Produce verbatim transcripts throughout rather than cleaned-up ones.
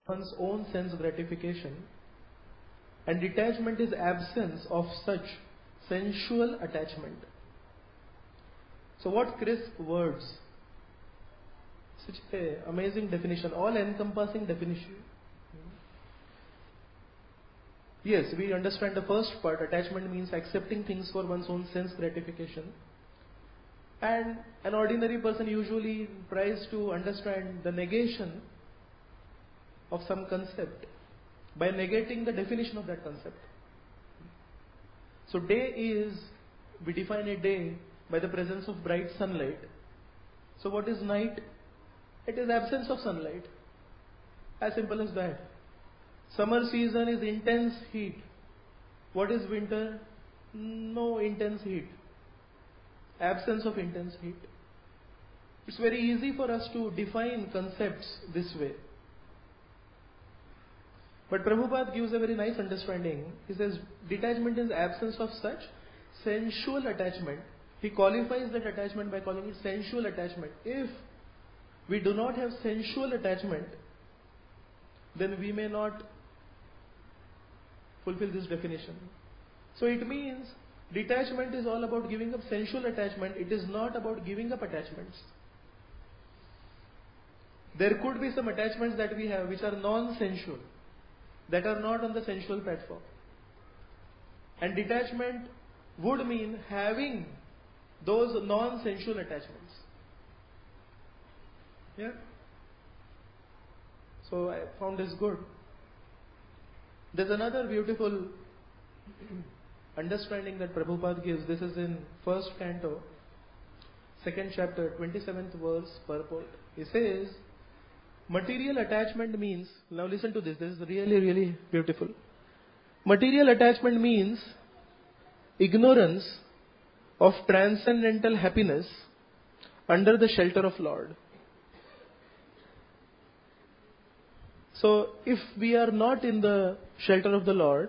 one's own sense gratification, and detachment is absence of such sensual attachment. So what crisp words, such an amazing definition, all encompassing definition. Yes, we understand the first part. Attachment means accepting things for one's own sense gratification. And an ordinary person usually tries to understand the negation of some concept by negating the definition of that concept. So day is, we define a day by the presence of bright sunlight. So what is night? It is absence of sunlight. As simple as that. Summer season is intense heat. What is winter? No intense heat. Absence of intense heat. It's very easy for us to define concepts this way. But Prabhupada gives a very nice understanding. He says detachment is absence of such sensual attachment. He qualifies that attachment by calling it sensual attachment. If we do not have sensual attachment, then we may not fulfill this definition. So it means detachment is all about giving up sensual attachment. It is not about giving up attachments. There could be some attachments that we have which are non-sensual, that are not on the sensual platform. And detachment would mean having those non-sensual attachments. Yeah? So I found this good. There's another beautiful understanding that Prabhupada gives. This is in first canto, second chapter, twenty-seventh verse, purport. He says, material attachment means, now listen to this, this is really, really beautiful. Material attachment means ignorance of transcendental happiness under the shelter of Lord. So, if we are not in the shelter of the Lord,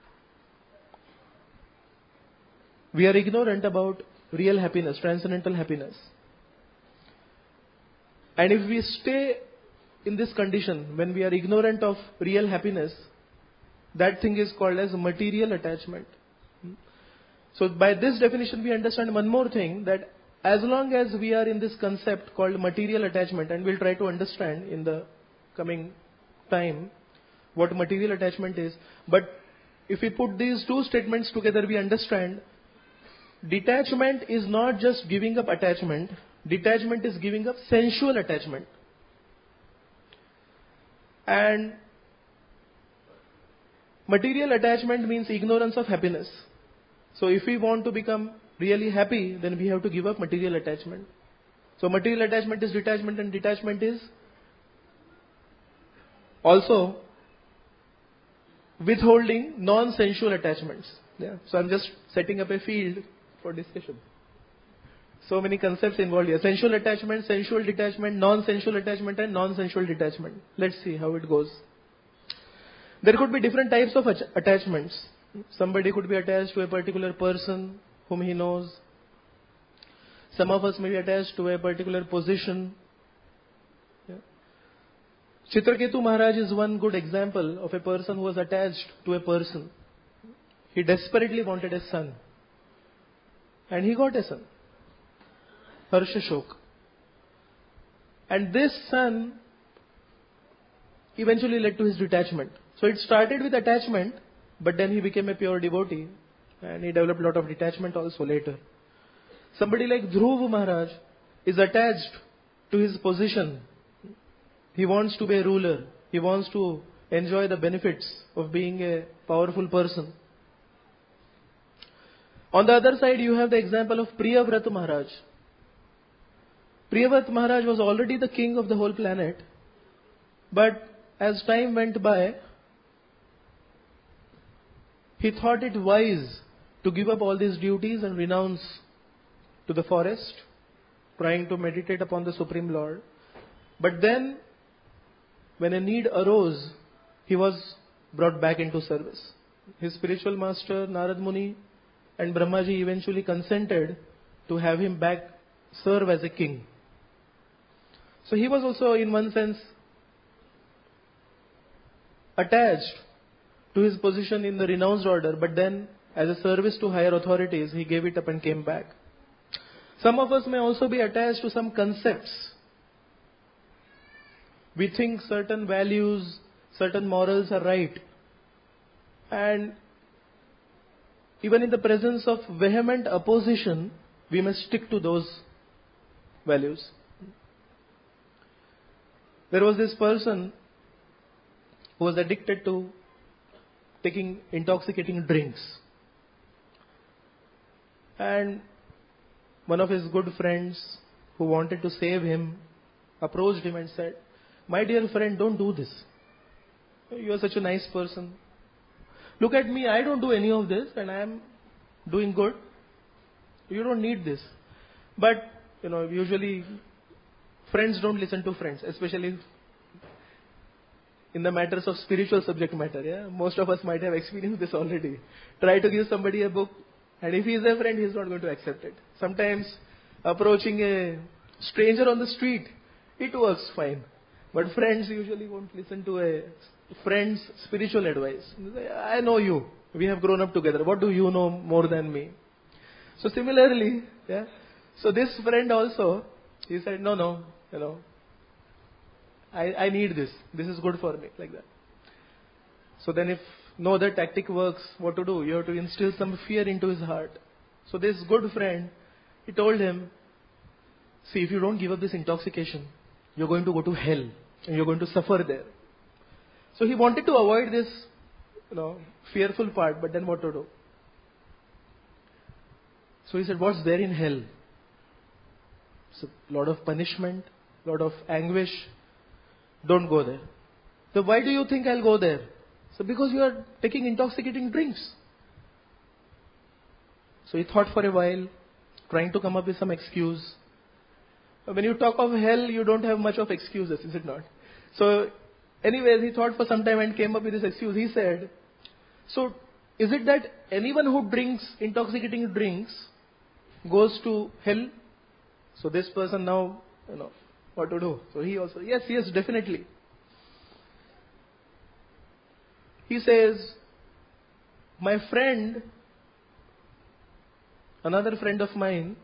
we are ignorant about real happiness, transcendental happiness. And if we stay in this condition, when we are ignorant of real happiness, that thing is called as material attachment. So, by this definition, we understand one more thing, that as long as we are in this concept called material attachment, and we'll try to understand in the coming time what material attachment is, but if we put these two statements together, we understand detachment is not just giving up attachment, detachment is giving up sensual attachment. And material attachment means ignorance of happiness. So if we want to become really happy, then we have to give up material attachment. So material attachment is detachment, and detachment is also withholding non-sensual attachments. Yeah. So I'm just setting up a field for discussion. So many concepts involved here. Sensual attachment, sensual detachment, non-sensual attachment, and non-sensual detachment. Let's see how it goes. There could be different types of attachments. Somebody could be attached to a particular person whom he knows. Some of us may be attached to a particular position. Yeah. Chitraketu Maharaj is one good example of a person who was attached to a person. He desperately wanted a son. And he got a son. Harshashok. And this son eventually led to his detachment. So it started with attachment, but then he became a pure devotee, and he developed a lot of detachment also later. Somebody like Dhruv Maharaj is attached to his position. He wants to be a ruler. He wants to enjoy the benefits of being a powerful person. On the other side, you have the example of Priyavrat Maharaj. Priyavrat Maharaj was already the king of the whole planet, but as time went by, he thought it wise to give up all these duties and renounce to the forest, trying to meditate upon the Supreme Lord. But then, when a need arose, he was brought back into service. His spiritual master, Narad Muni, and Brahmaji eventually consented to have him back serve as a king. So he was also, in one sense, attached to his position in the renounced order, but then as a service to higher authorities, he gave it up and came back. Some of us may also be attached to some concepts. We think certain values, certain morals are right. And even in the presence of vehement opposition, we must stick to those values. There was this person who was addicted to taking intoxicating drinks. And one of his good friends who wanted to save him approached him and said, "My dear friend, don't do this. You are such a nice person. Look at me, I don't do any of this and I am doing good. You don't need this." But, you know, usually friends don't listen to friends, especially in the matters of spiritual subject matter. Yeah, most of us might have experienced this already. Try to give somebody a book, and if he is a friend, he is not going to accept it. Sometimes approaching a stranger on the street, it works fine. But friends usually won't listen to a friend's spiritual advice. I know you. We have grown up together. What do you know more than me? So similarly, yeah. So this friend also, he said, no, no, you know, I, I need this. This is good for me, like that. So then if no other tactic works, what to do? You have to instill some fear into his heart. So this good friend, he told him, see, if you don't give up this intoxication, you're going to go to hell and you're going to suffer there. So he wanted to avoid this, you know, fearful part, but then what to do? So he said, what's there in hell? So a lot of punishment, a lot of anguish. Don't go there. So why do you think I'll go there? So because you are taking intoxicating drinks. So he thought for a while, trying to come up with some excuse. When you talk of hell, you don't have much of excuses, is it not? So anyways, he thought for some time and came up with this excuse. He said, so is it that anyone who drinks intoxicating drinks goes to hell? So this person now, you know, what to do? So he also, yes, yes, definitely. He says, my friend, another friend of mine,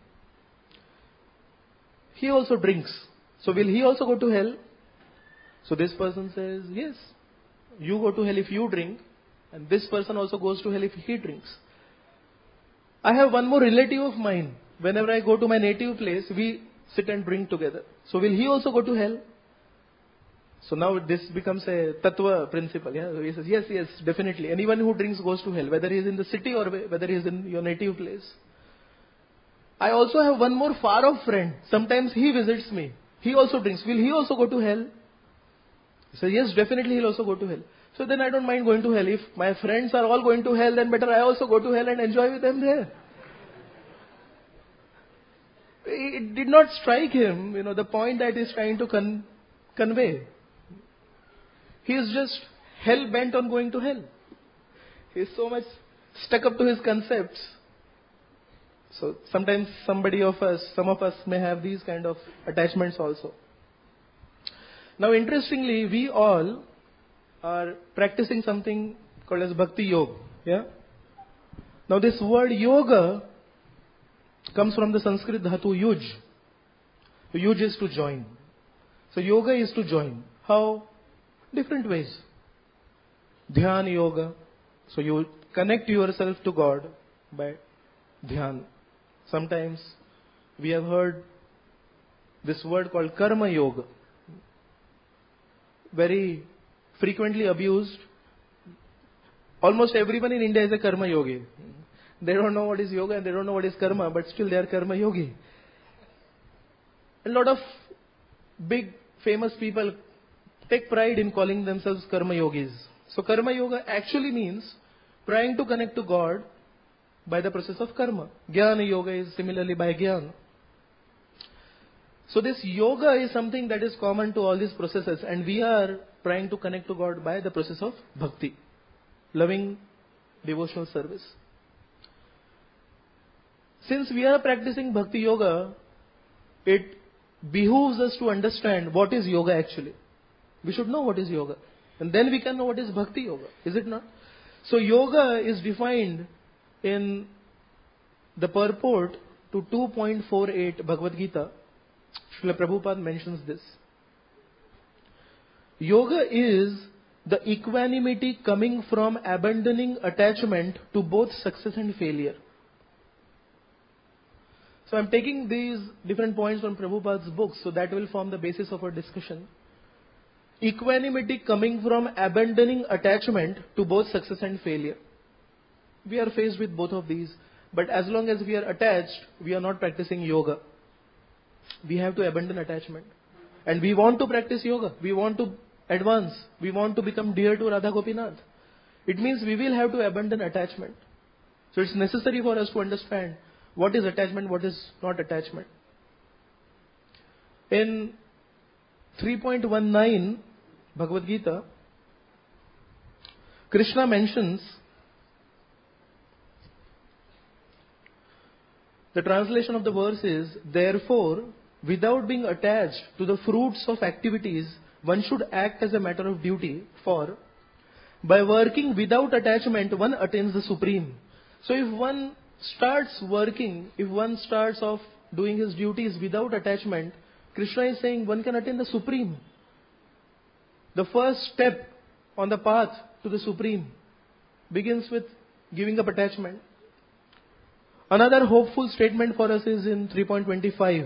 he also drinks. So will he also go to hell? So this person says, yes, you go to hell if you drink, and this person also goes to hell if he drinks. I have one more relative of mine. Whenever I go to my native place, we sit and drink together. So will he also go to hell? So now this becomes a tattva principle. Yeah? So he says, yes, yes, definitely. Anyone who drinks goes to hell, whether he is in the city or whether he is in your native place. I also have one more far off friend. Sometimes he visits me. He also drinks. Will he also go to hell? He says, yes, definitely he'll also go to hell. So then I don't mind going to hell. If my friends are all going to hell, then better I also go to hell and enjoy with them there. It did not strike him, you know, the point that he's trying to con- convey. He is just hell-bent on going to hell. He is so much stuck up to his concepts. So sometimes somebody of us, some of us may have these kind of attachments also. Now interestingly, we all are practicing something called as Bhakti Yoga. Yeah? Now this word yoga comes from the Sanskrit dhatu yuj. Yuj is to join. So yoga is to join. How? Different ways. Dhyan yoga. So you connect yourself to God by dhyan. Sometimes we have heard this word called karma yoga. Very frequently abused. Almost everyone in India is a karma yogi. They don't know what is yoga and they don't know what is karma, but still they are karma yogi. A lot of big famous people take pride in calling themselves karma yogis. So karma yoga actually means trying to connect to God by the process of karma. Jnana yoga is similarly by jnana. So this yoga is something that is common to all these processes, and we are trying to connect to God by the process of bhakti, loving devotional service. Since we are practicing bhakti yoga, it behooves us to understand what is yoga actually. We should know what is yoga. And then we can know what is Bhakti Yoga, is it not? So Yoga is defined in the purport to two point four eight Bhagavad Gita. Srila Prabhupada mentions this. Yoga is the equanimity coming from abandoning attachment to both success and failure. So I'm taking these different points from Prabhupada's books, so that will form the basis of our discussion. Equanimity coming from abandoning attachment to both success and failure. We are faced with both of these, but as long as we are attached, we are not practicing yoga. We have to abandon attachment. And we want to practice yoga. We want to advance. We want to become dear to Radha Gopinath. It means we will have to abandon attachment. So it's necessary for us to understand what is attachment, what is not attachment. In three point one nine Bhagavad Gita, Krishna mentions, the translation of the verse is, therefore, without being attached to the fruits of activities, one should act as a matter of duty, for by working without attachment, one attains the supreme. So if one starts working, if one starts off doing his duties without attachment, Krishna is saying one can attain the supreme. The first step on the path to the supreme begins with giving up attachment. Another hopeful statement for us is in three point two five.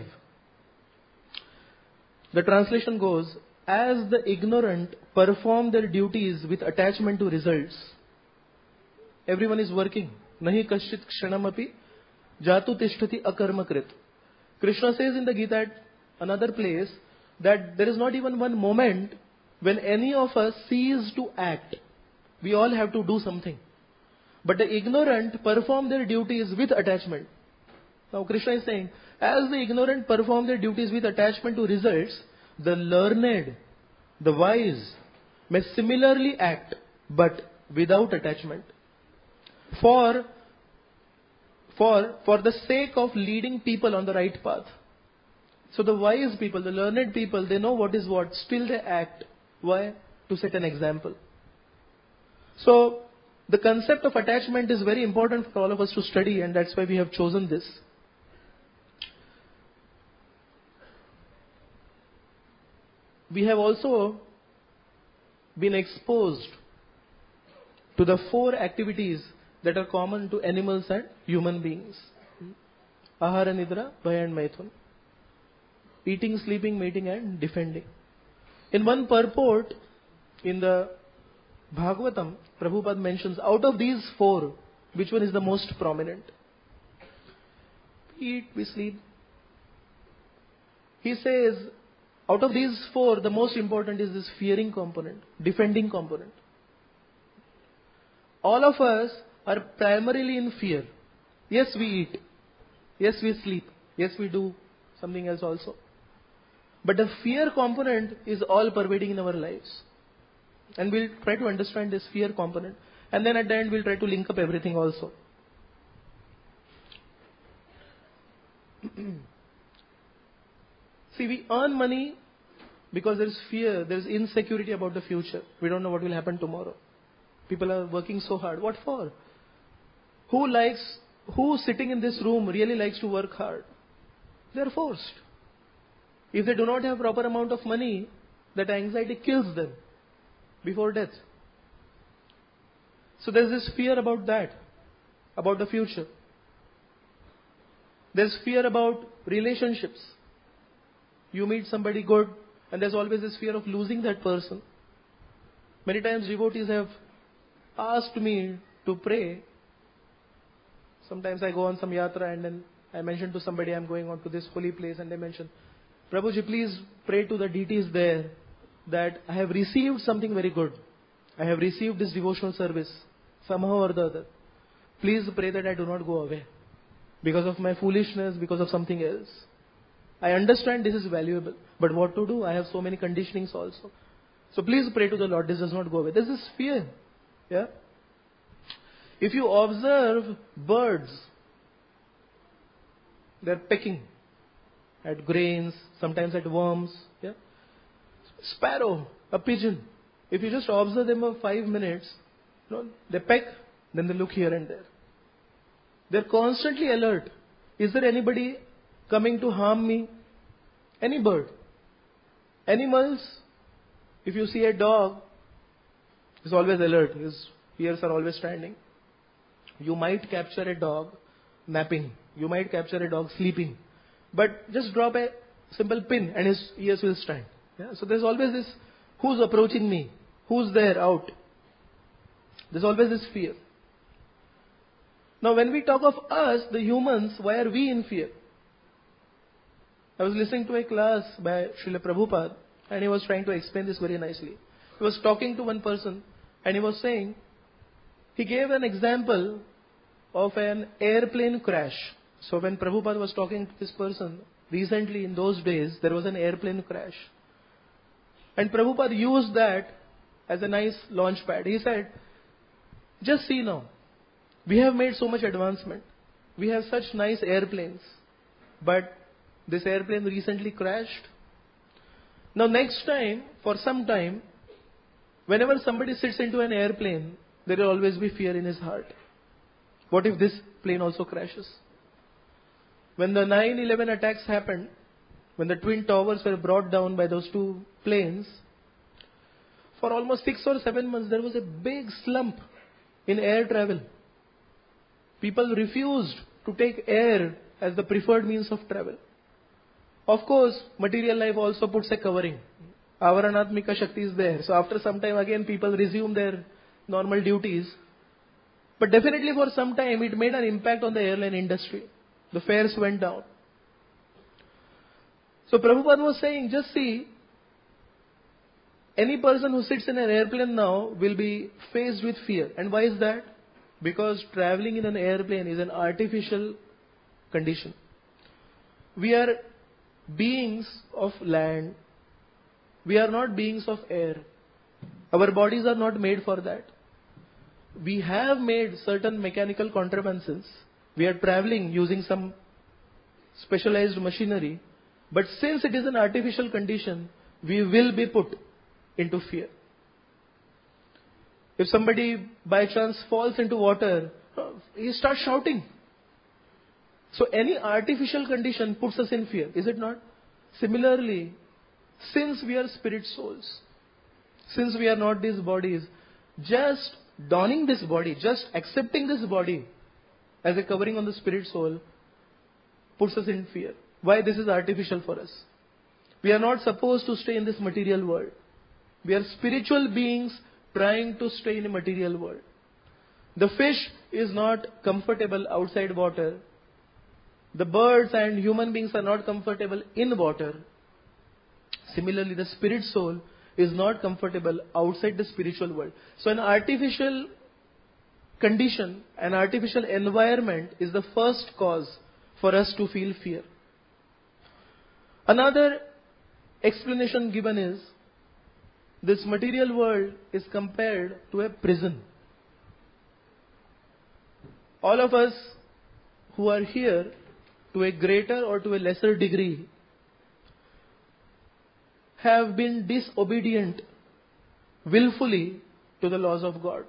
The translation goes, as the ignorant perform their duties with attachment to results. Everyone is working. Nahi kashit kshanamapi jatu tishtati akarmakrit. Krishna says in the Gita at another place that there is not even one moment when any of us cease to act. We all have to do something. But the ignorant perform their duties with attachment. Now Krishna is saying, as the ignorant perform their duties with attachment to results, the learned, the wise, may similarly act, but without attachment. For, for, for the sake of leading people on the right path. So the wise people, the learned people, they know what is what, still they act. Why? To set an example. So, the concept of attachment is very important for all of us to study, and that's why we have chosen this. We have also been exposed to the four activities that are common to animals and human beings. Ahara, Nidra, Bhaya and Maithun. Eating, sleeping, mating and defending. In one purport, in the Bhagavatam, Prabhupada mentions, out of these four, which one is the most prominent? We eat, we sleep. He says, out of these four, the most important is this fearing component, defending component. All of us are primarily in fear. Yes, we eat. Yes, we sleep. Yes, we do something else also. But the fear component is all pervading in our lives. And we'll try to understand this fear component. And then at the end we'll try to link up everything also. See, we earn money because there is fear, there is insecurity about the future. We don't know what will happen tomorrow. People are working so hard. What for? Who likes, who sitting in this room really likes to work hard? They are forced. If they do not have proper amount of money, that anxiety kills them before death. So there's this fear about that, about the future. There's fear about relationships. You meet somebody good, and there's always this fear of losing that person. Many times devotees have asked me to pray. Sometimes I go on some yatra and then I mention to somebody I'm going on to this holy place, and they mention, Prabhuji, please pray to the deities there that I have received something very good. I have received this devotional service somehow or the other. Please pray that I do not go away because of my foolishness, because of something else. I understand this is valuable, but what to do? I have so many conditionings also. So please pray to the Lord, this does not go away. There's this fear. Yeah. If you observe birds, they're pecking at grains, sometimes at worms. Yeah. Sparrow, a pigeon. if you just observe them for five minutes, you know, they peck, then they look here and there. They're constantly alert. Is there anybody coming to harm me? Any bird. Animals, if you see a dog, he's always alert. His ears are always standing. You might capture a dog napping. You might capture a dog sleeping. But just drop a simple pin and his ears will stand. Yeah? So there's always this, who's approaching me? Who's there out? There's always this fear. Now when we talk of us, the humans, why are we in fear? I was listening to a class by Srila Prabhupada and he was trying to explain this very nicely. He was talking to one person and he was saying, he gave an example of an airplane crash. So when Prabhupada was talking to this person, recently in those days, there was an airplane crash. And Prabhupada used that as a nice launch pad. He said, just see now, we have made so much advancement. We have such nice airplanes. But this airplane recently crashed. Now next time, for some time, whenever somebody sits into an airplane, there will always be fear in his heart. What if this plane also crashes? When the nine eleven attacks happened, when the twin towers were brought down by those two planes, for almost six or seven months there was a big slump in air travel. People refused to take air as the preferred means of travel. Of course, material life also puts a covering. Avaranatmika Shakti is there. So after some time again people resume their normal duties. But definitely for some time it made an impact on the airline industry. The fares went down. So Prabhupada was saying, just see, any person who sits in an airplane now will be faced with fear. And why is that? Because traveling in an airplane is an artificial condition. We are beings of land. We are not beings of air. Our bodies are not made for that. We have made certain mechanical contrivances. We are traveling using some specialized machinery. But since it is an artificial condition, we will be put into fear. If somebody by chance falls into water, he starts shouting. So any artificial condition puts us in fear, is it not? Similarly, since we are spirit souls, since we are not these bodies, just donning this body, just accepting this body as a covering on the spirit soul puts us in fear. Why? This is artificial for us. We are not supposed to stay in this material world. We are spiritual beings trying to stay in a material world. The fish is not comfortable outside water. The birds and human beings are not comfortable in water. Similarly, the spirit soul is not comfortable outside the spiritual world. So an artificial condition, an artificial environment is the first cause for us to feel fear. Another explanation given is, this material world is compared to a prison. All of us who are here, to a greater or to a lesser degree, have been disobedient willfully to the laws of God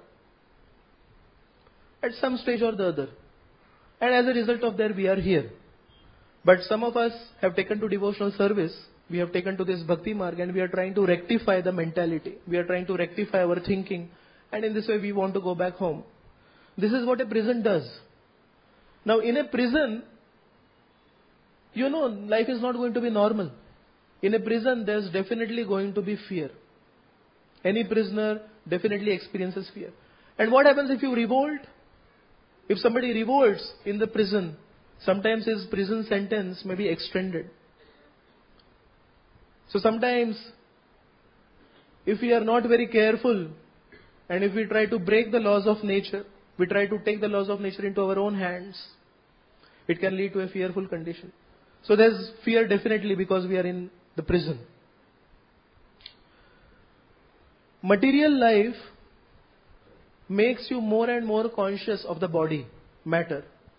at some stage or the other. And as a result of that, we are here. But some of us have taken to devotional service, we have taken to this bhakti marg, and we are trying to rectify the mentality. We are trying to rectify our thinking, and in this way we want to go back home. This is what a prison does. Now in a prison, you know, life is not going to be normal. In a prison, there's definitely going to be fear. Any prisoner definitely experiences fear. And what happens if you revolt? If somebody revolts in the prison, sometimes his prison sentence may be extended. So sometimes, if we are not very careful, and if we try to break the laws of nature, we try to take the laws of nature into our own hands, it can lead to a fearful condition. So there's fear definitely because we are in the prison. Material life makes you more and more conscious of the body, matter.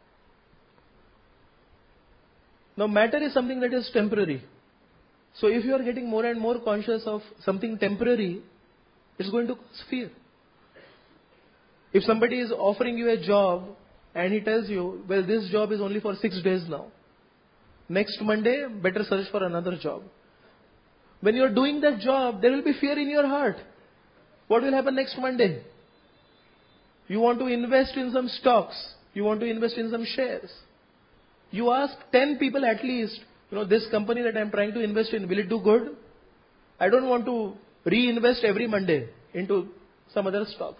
Now matter is something that is temporary. So if you are getting more and more conscious of something temporary, It's going to cause fear. If somebody is offering you a job and he tells you, well, this job is only for six days now. Next Monday, better search for another job. When you are doing that job, there will be fear in your heart. What will happen next Monday? You want to invest in some stocks. You want to invest in some shares. You ask ten people at least, you know, this company that I am trying to invest in, will it do good? I don't want to reinvest every Monday into some other stocks.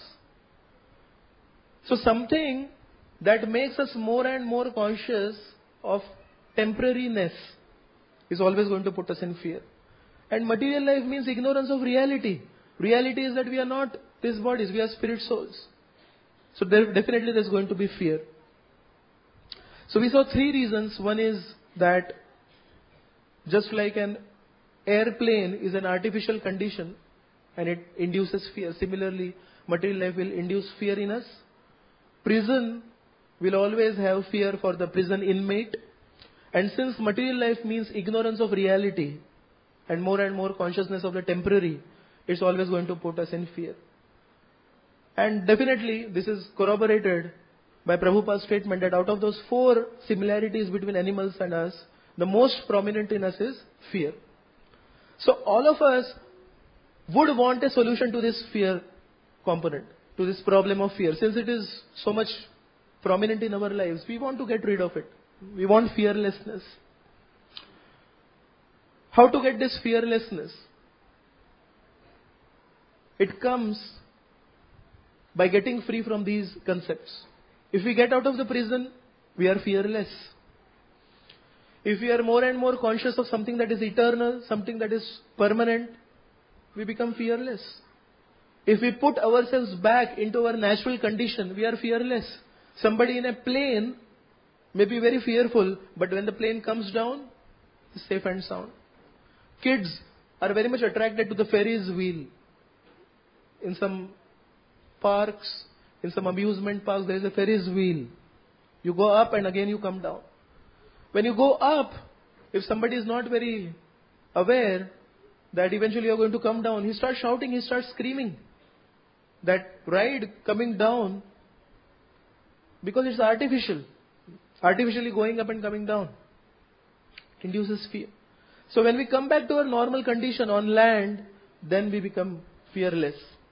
So something that makes us more and more conscious of temporariness is always going to put us in fear. And material life means ignorance of reality. Reality is that we are not these bodies, we are spirit souls. So there definitely there's going to be fear. So we saw three reasons. One is that just like an airplane is an artificial condition and it induces fear, similarly material life will induce fear in us. Prison will always have fear for the prison inmate. And since material life means ignorance of reality and more and more consciousness of the temporary, it's always going to put us in fear. And definitely this is corroborated by Prabhupada's statement that out of those four similarities between animals and us, the most prominent in us is fear. So all of us would want a solution to this fear component, to this problem of fear. Since it is so much prominent in our lives, we want to get rid of it. We want fearlessness. How to get this fearlessness? It comes by getting free from these concepts. If we get out of the prison, we are fearless. If we are more and more conscious of something that is eternal, something that is permanent, we become fearless. If we put ourselves back into our natural condition, we are fearless. Somebody in a plane may be very fearful, but when the plane comes down, it's safe and sound. Kids are very much attracted to the Ferris wheel. In some parks, in some amusement parks, there is a Ferris wheel. You go up and again you come down. When you go up, if somebody is not very aware that eventually you are going to come down, he starts shouting, he starts screaming. That ride coming down, because it's artificial, artificially going up and coming down, induces fear. So when we come back to our normal condition on land, then we become fearless.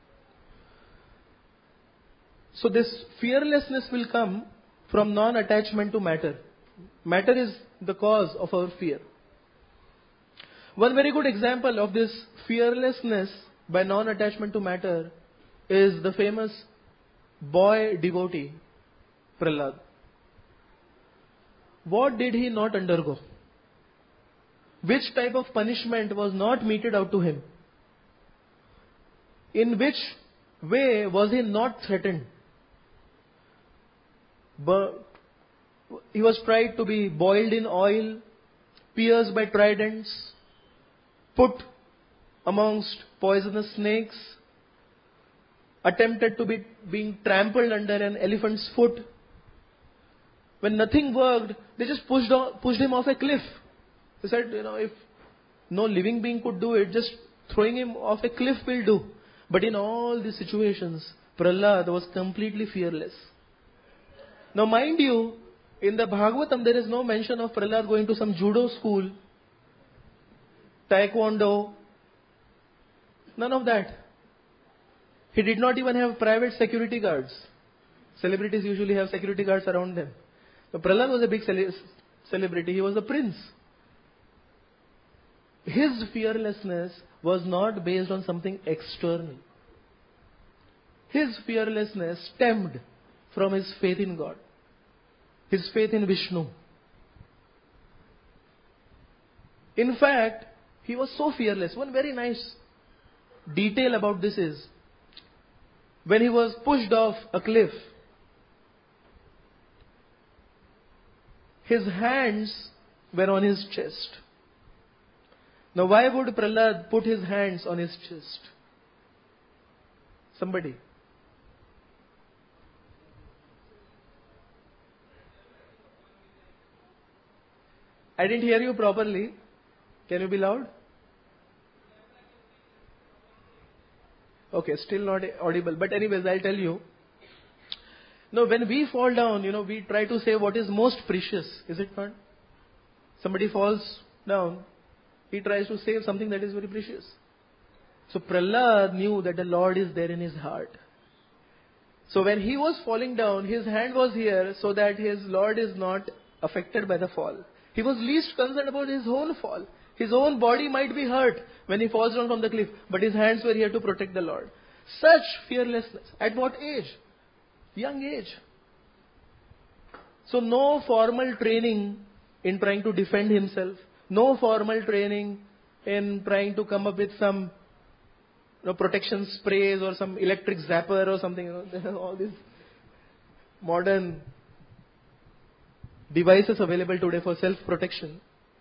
So this fearlessness will come from non-attachment to matter. Matter is the cause of our fear. One very good example of this fearlessness by non-attachment to matter is the famous boy devotee, Prahlad. What did he not undergo? Which type of punishment was not meted out to him? In which way was he not threatened? But he was tried to be boiled in oil, pierced by tridents, put amongst poisonous snakes, attempted to be being trampled under an elephant's foot. When nothing worked, they just pushed, on, pushed him off a cliff. They said, you know, if no living being could do it, just throwing him off a cliff will do. But in all these situations, Prahlad was completely fearless. Now mind you, in the Bhagavatam there is no mention of Prahlad going to some judo school, taekwondo, none of that. He did not even have private security guards. Celebrities usually have security guards around them. So Prahlad was a big cele- celebrity, he was a prince. His fearlessness was not based on something external. His fearlessness stemmed from his faith in God, his faith in Vishnu. In fact, he was so fearless. One very nice detail about this is, when he was pushed off a cliff, his hands were on his chest. Now why would Prahlad put his hands on his chest? Somebody. I didn't hear you properly. Can you be loud? Okay, still not audible. But anyways, I'll tell you. No, when we fall down, you know, we try to say what is most precious. Is it not? Somebody falls down, he tries to save something that is very precious. So Prahlad knew that the Lord is there in his heart. So when he was falling down, his hand was here so that his Lord is not affected by the fall. He was least concerned about his own fall. His own body might be hurt when he falls down from the cliff, but his hands were here to protect the Lord. Such fearlessness. At what age? Young age. So no formal training in trying to defend himself. No formal training in trying to come up with some you know, protection sprays or some electric zapper or something. You know, there are all these modern devices available today for self-protection.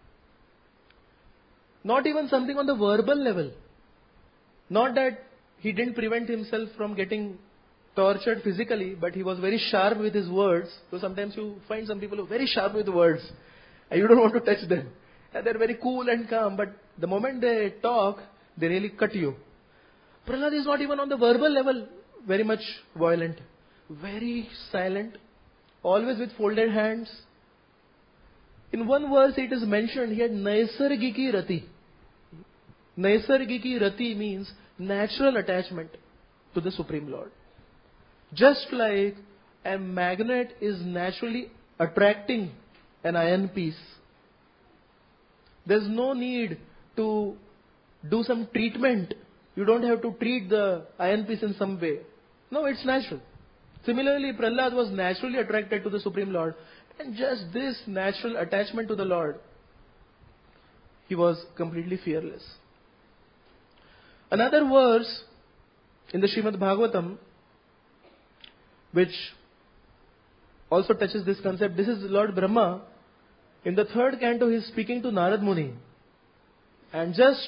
Not even something on the verbal level. Not that he didn't prevent himself from getting tortured physically, but he was very sharp with his words. So sometimes you find some people who are very sharp with words, and you don't want to touch them. And they're very cool and calm, but the moment they talk, they really cut you. Prahlad is not even on the verbal level very much violent. Very silent. Always with folded hands. In one verse it is mentioned, he had Naisargiki Rati. Naisargiki Rati means natural attachment to the Supreme Lord. Just like a magnet is naturally attracting an iron piece. There's no need to do some treatment. You don't have to treat the iron piece in some way. No, it's natural. Similarly, Prahlad was naturally attracted to the Supreme Lord. And just this natural attachment to the Lord, he was completely fearless. Another verse in the Srimad Bhagavatam, which also touches this concept, this is Lord Brahma. In the third canto, he is speaking to Narad Muni. And just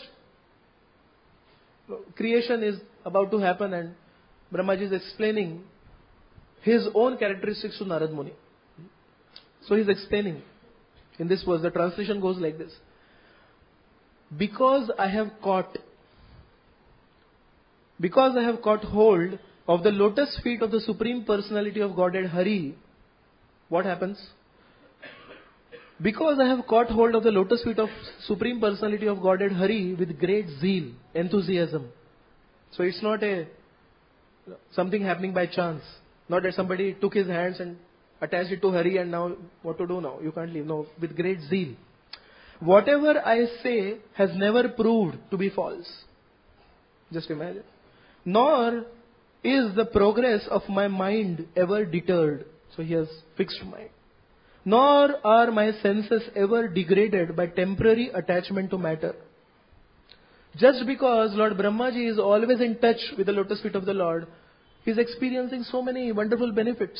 creation is about to happen and Brahmaji is explaining his own characteristics to Narad Muni. So he is explaining in this verse, the translation goes like this. Because I have caught, because I have caught hold of the lotus feet of the Supreme Personality of Godhead Hari, what happens? Because I have caught hold of the lotus feet of Supreme Personality of Godhead Hari with great zeal, enthusiasm. So it's not a something happening by chance. Not that somebody took his hands and attached it to Hari and now what to do now? You can't leave. No, with great zeal. Whatever I say has never proved to be false. Just imagine. Nor is the progress of my mind ever deterred. So he has fixed mind. Nor are my senses ever degraded by temporary attachment to matter. Just because Lord Brahmaji is always in touch with the lotus feet of the Lord, he is experiencing so many wonderful benefits.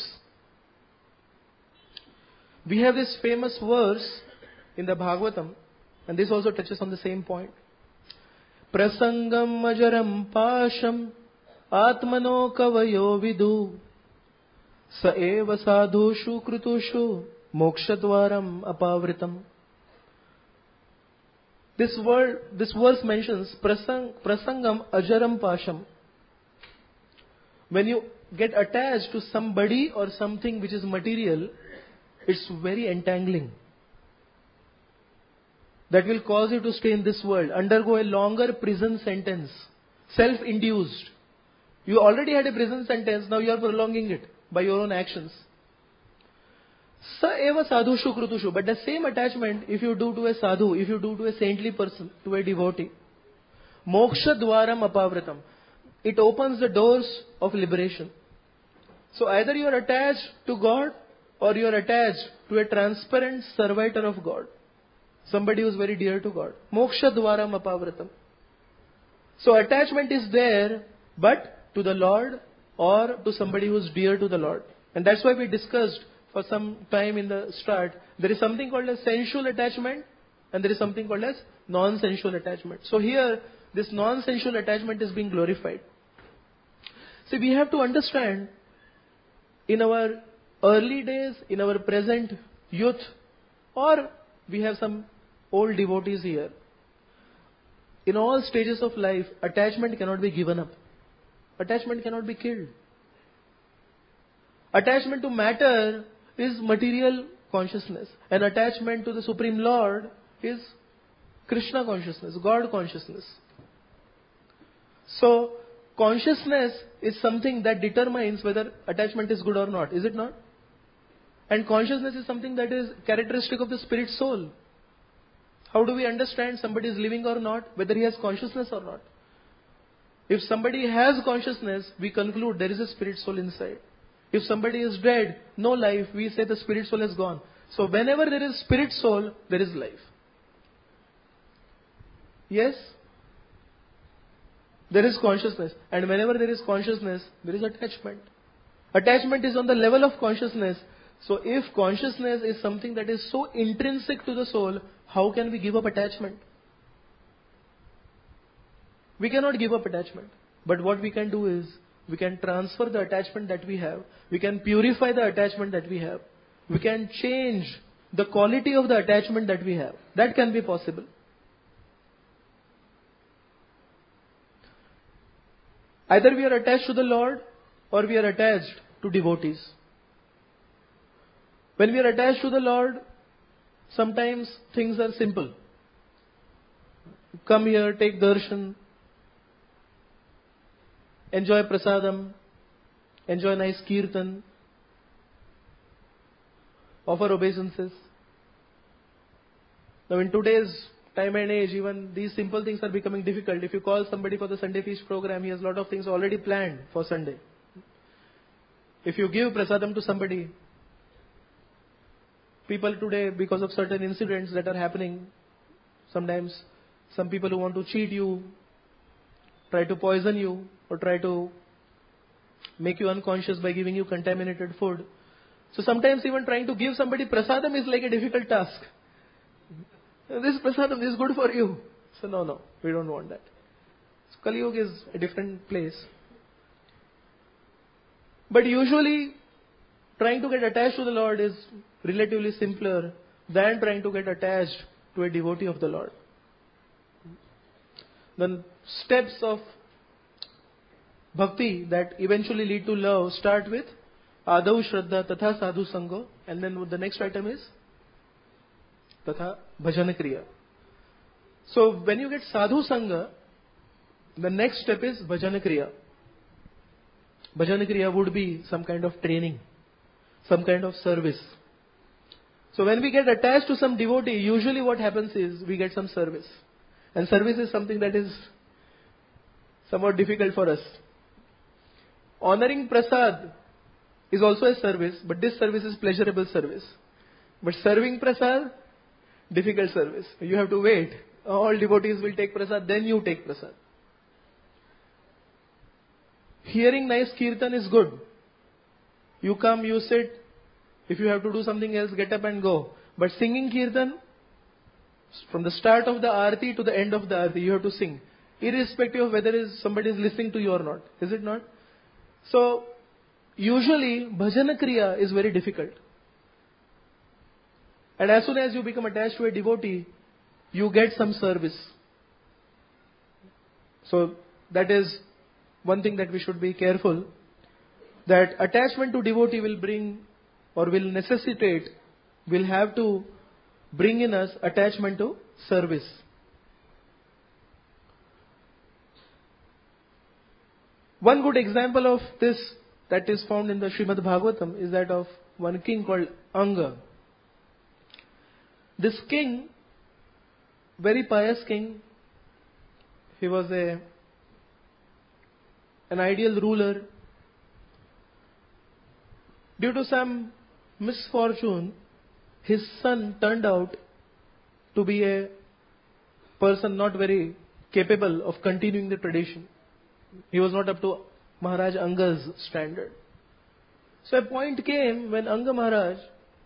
We have this famous verse in the Bhagavatam, and this also touches on the same point. Prasangam ajaram pasham atmano kavayo vidu sa eva sadhushu krutushu mokshadvaram apavritam. This word, this verse mentions prasang, prasangam ajaram pasham. When you get attached to somebody or something which is material, it's very entangling. That will cause you to stay in this world, undergo a longer prison sentence, self-induced. You already had a prison sentence, now you are prolonging it by your own actions. Sa eva sadhushu krutushu. But the same attachment, if you do to a sadhu, if you do to a saintly person, to a devotee, moksha dwaram apavritam. It opens the doors of liberation. So either you are attached to God or you are attached to a transparent servitor of God. Somebody who is very dear to God. Moksha dwaram apavritam. So attachment is there, but to the Lord or to somebody who is dear to the Lord. And that's why we discussed for some time in the start, there is something called as sensual attachment and there is something called as non-sensual attachment. So here, this non-sensual attachment is being glorified. See, we have to understand in our early days, in our present youth, or we have some old devotees here. In all stages of life, attachment cannot be given up. Attachment cannot be killed. Attachment to matter is material consciousness. And attachment to the Supreme Lord is Krishna consciousness, God consciousness. So, consciousness is something that determines whether attachment is good or not, is it not? And consciousness is something that is characteristic of the spirit soul. How do we understand somebody is living or not, whether he has consciousness or not? If somebody has consciousness, we conclude there is a spirit soul inside. If somebody is dead, no life, we say the spirit soul has gone. So whenever there is spirit soul, there is life. Yes? There is consciousness. And whenever there is consciousness, there is attachment. Attachment is on the level of consciousness. So if consciousness is something that is so intrinsic to the soul, how can we give up attachment? We cannot give up attachment. But what we can do is, we can transfer the attachment that we have. We can purify the attachment that we have. We can change the quality of the attachment that we have. That can be possible. Either we are attached to the Lord or we are attached to devotees. When we are attached to the Lord, sometimes things are simple. Come here, take darshan, enjoy prasadam, enjoy nice kirtan, offer obeisances. Now in today's time and age, even these simple things are becoming difficult. If you call somebody for the Sunday feast program, he has a lot of things already planned for Sunday. If you give prasadam to somebody, people today, because of certain incidents that are happening, sometimes some people who want to cheat you, try to poison you, or try to make you unconscious by giving you contaminated food. So sometimes even trying to give somebody prasadam is like a difficult task. This prasadam is good for you. So no, no, we don't want that. So Kali Yuga is a different place. But usually, trying to get attached to the Lord is relatively simpler than trying to get attached to a devotee of the Lord. The steps of bhakti that eventually lead to love start with Adav Shraddha Tatha Sadhu Sango, and then the next item is Tatha Bhajan Kriya. So when you get Sadhu Sangha, the next step is Bhajan Kriya. Bhajan Kriya would be some kind of training, some kind of service. So when we get attached to some devotee, usually what happens is we get some service. And service is something that is somewhat difficult for us. Honoring prasad is also a service, but this service is pleasurable service. But serving prasad, difficult service. You have to wait. All devotees will take prasad, then you take prasad. Hearing nice kirtan is good. You come, you sit. If you have to do something else, get up and go. But singing kirtan, from the start of the arati to the end of the arati, you have to sing. Irrespective of whether is somebody is listening to you or not. Is it not? So, usually, bhajana kriya is very difficult. And as soon as you become attached to a devotee, you get some service. So, that is one thing that we should be careful. That attachment to devotee will bring or will necessitate, will have to bring in us attachment to service. One good example of this that is found in the Srimad Bhagavatam is that of one king called Anga. This king, very pious king, he was a an ideal ruler. Due to some misfortune, his son turned out to be a person not very capable of continuing the tradition. He was not up to Maharaj Anga's standard. So a point came when Anga Maharaj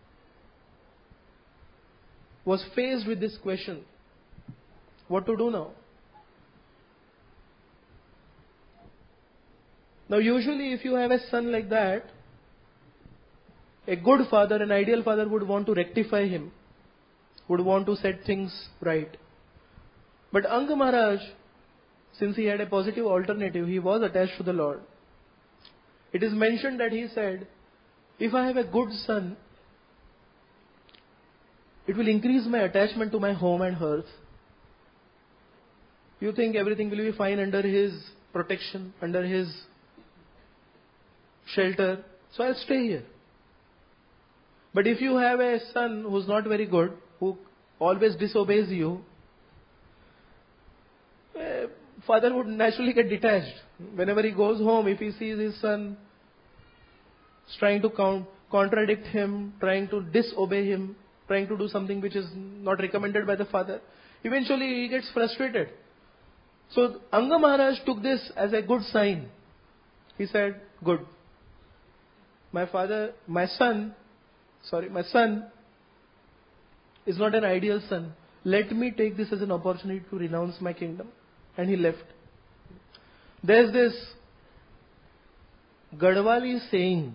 was faced with this question. What to do now? Now usually if you have a son like that, a good father, an ideal father would want to rectify him, would want to set things right. But Anga Maharaj since he had a positive alternative, he was attached to the Lord. It is mentioned that he said, if I have a good son, it will increase my attachment to my home and hearth. You think everything will be fine under his protection, under his shelter, so I'll stay here. But if you have a son who's not very good, who always disobeys you, eh, father would naturally get detached. Whenever he goes home, if he sees his son trying to count, contradict him, trying to disobey him, trying to do something which is not recommended by the father, eventually he gets frustrated. So Anga Maharaj took this as a good sign. He said, good. My father, my son, sorry, my son is not an ideal son. Let me take this as an opportunity to renounce my kingdom. And he left. There's this Gadwali saying.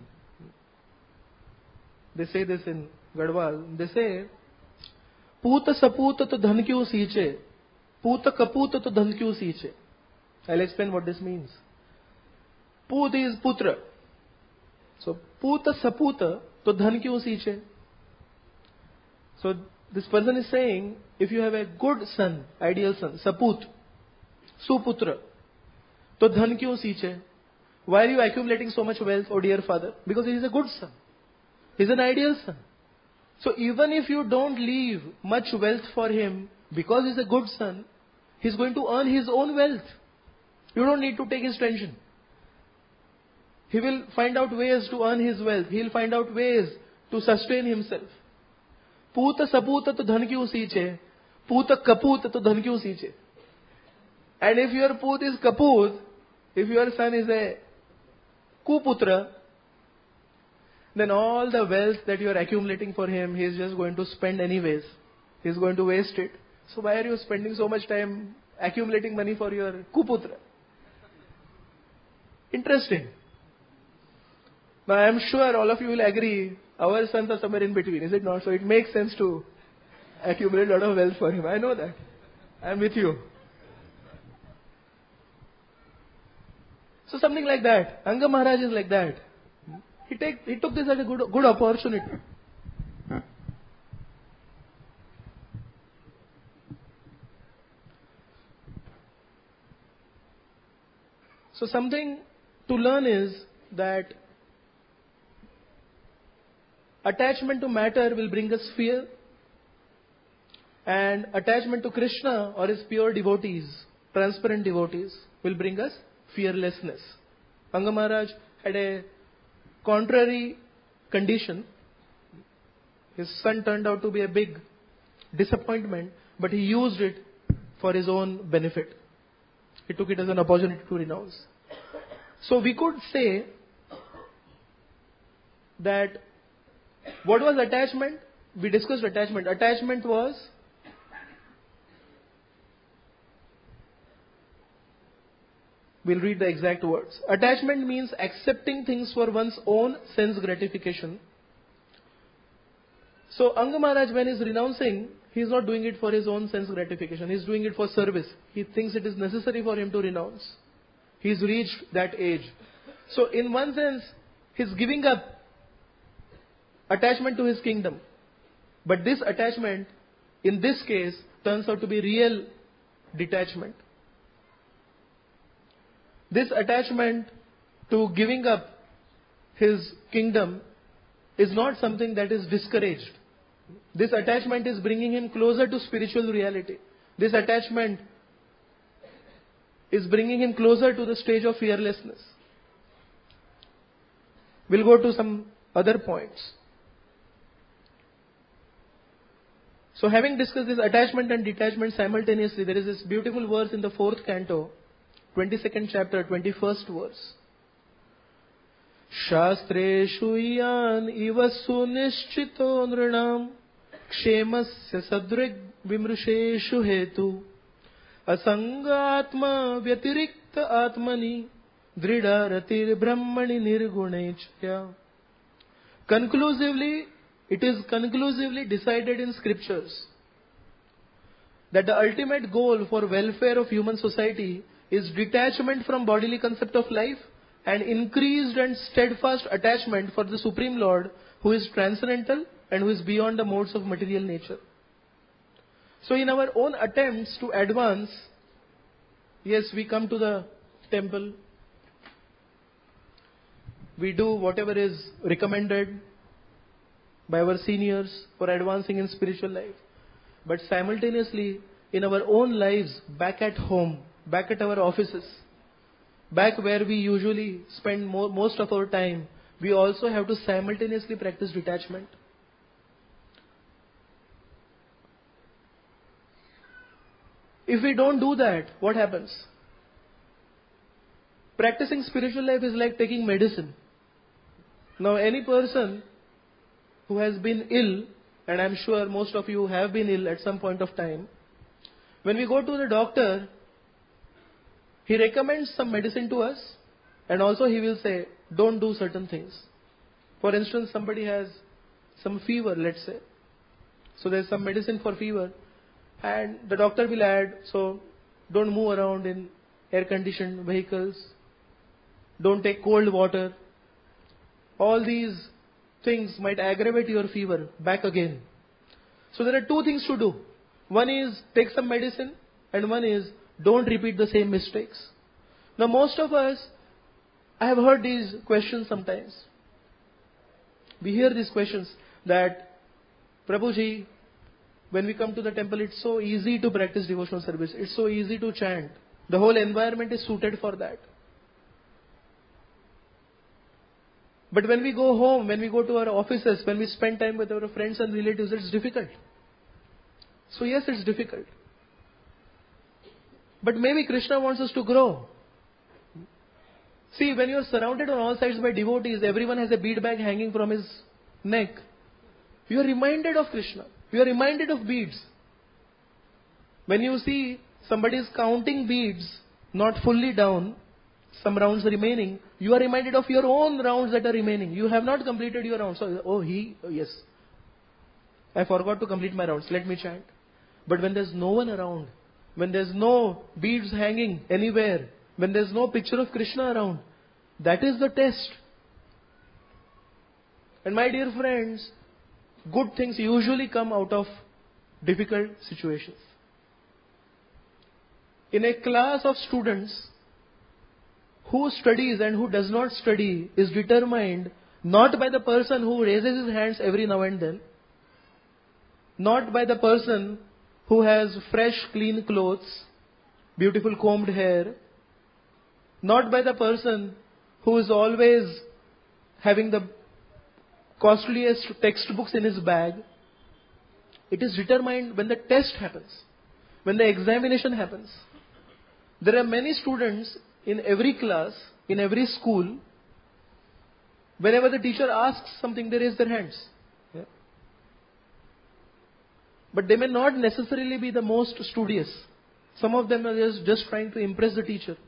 They say this in Gadwal. They say, Puta saputa to dhan kyu siiche. Puta kaputa to dhan kyu siiche. I'll explain what this means. Put is putra. So, puta saputa to dhan kyu siiche. So, this person is saying, if you have a good son, ideal son, saput, suputra, to dhan kyu siiche. Why are you accumulating so much wealth, oh dear father? Because he is a good son. He is an ideal son. So even if you don't leave much wealth for him, because he is a good son, he is going to earn his own wealth. You don't need to take his tension. He will find out ways to earn his wealth. He will find out ways to sustain himself. Puta saputa to dhan kyu siiche. Puta kaputa to dhan kyu siiche. And if your put is kaput, if your son is a kuputra, then all the wealth that you are accumulating for him, he is just going to spend anyways. He is going to waste it. So why are you spending so much time accumulating money for your kuputra? Interesting. Now I am sure all of you will agree, our sons are somewhere in between, is it not? So it makes sense to accumulate a lot of wealth for him. I know that. I am with you. So something like that. Anga Maharaj is like that. He, take, he took this as a good, good opportunity. So something to learn is that attachment to matter will bring us fear, and attachment to Krishna or his pure devotees, transparent devotees, will bring us fearlessness. Anga Maharaj had a contrary condition. His son turned out to be a big disappointment, but he used it for his own benefit. He took it as an opportunity to renounce. So we could say that what was attachment? We discussed attachment. Attachment was we'll read the exact words. Attachment means accepting things for one's own sense gratification. So Anga Maharaj, when he is renouncing, he is not doing it for his own sense gratification. He is doing it for service. He thinks it is necessary for him to renounce. He has reached that age. So in one sense, he is giving up attachment to his kingdom. But this attachment, in this case, turns out to be real detachment. This attachment to giving up his kingdom is not something that is discouraged. This attachment is bringing him closer to spiritual reality. This attachment is bringing him closer to the stage of fearlessness. We'll go to some other points. So having discussed this attachment and detachment simultaneously, there is this beautiful verse in the fourth canto, twenty-second chapter, twenty-first verse. Shastreshu yan iva sunischito nrinam kshemasya sadrig vimrusheshu hetu asangatma vyatirikta atmani dridaratir brahmani nirgunechya. Conclusively, it is conclusively decided in scriptures that the ultimate goal for welfare of human society is detachment from bodily concept of life and increased and steadfast attachment for the Supreme Lord who is transcendental and who is beyond the modes of material nature. So in our own attempts to advance, yes, we come to the temple, we do whatever is recommended by our seniors for advancing in spiritual life. But simultaneously, in our own lives, back at home, back at our offices, back where we usually spend mo- most of our time, we also have to simultaneously practice detachment. If we don't do that, what happens? Practicing spiritual life is like taking medicine. Now, any person who has been ill, and I'm sure most of you have been ill at some point of time, when we go to the doctor, he recommends some medicine to us, and also he will say, don't do certain things. For instance, somebody has some fever, let's say. So there's some medicine for fever, and the doctor will add, so don't move around in air-conditioned vehicles, don't take cold water. All these things might aggravate your fever back again. So there are two things to do. One is take some medicine, and one is don't repeat the same mistakes. Now most of us, I have heard these questions sometimes. We hear these questions that, Prabhuji, when we come to the temple, it's so easy to practice devotional service. It's so easy to chant. The whole environment is suited for that. But when we go home, when we go to our offices, when we spend time with our friends and relatives, it's difficult. So yes, it's difficult. But maybe Krishna wants us to grow. See, when you are surrounded on all sides by devotees, everyone has a bead bag hanging from his neck. You are reminded of Krishna. You are reminded of beads. When you see somebody is counting beads, not fully down, some rounds remaining, you are reminded of your own rounds that are remaining. You have not completed your rounds. So, oh, he, oh, yes, I forgot to complete my rounds. Let me chant. But when there's no one around, when there's no beads hanging anywhere, when there's no picture of Krishna around, that is the test. And my dear friends, good things usually come out of difficult situations. In a class of students, who studies and who does not study is determined not by the person who raises his hands every now and then, not by the person who has fresh, clean clothes, beautiful combed hair, not by the person who is always having the costliest textbooks in his bag. It is determined when the test happens, when the examination happens. There are many students in every class, in every school. Whenever the teacher asks something, they raise their hands. Yeah. But they may not necessarily be the most studious. Some of them are just, just trying to impress the teacher.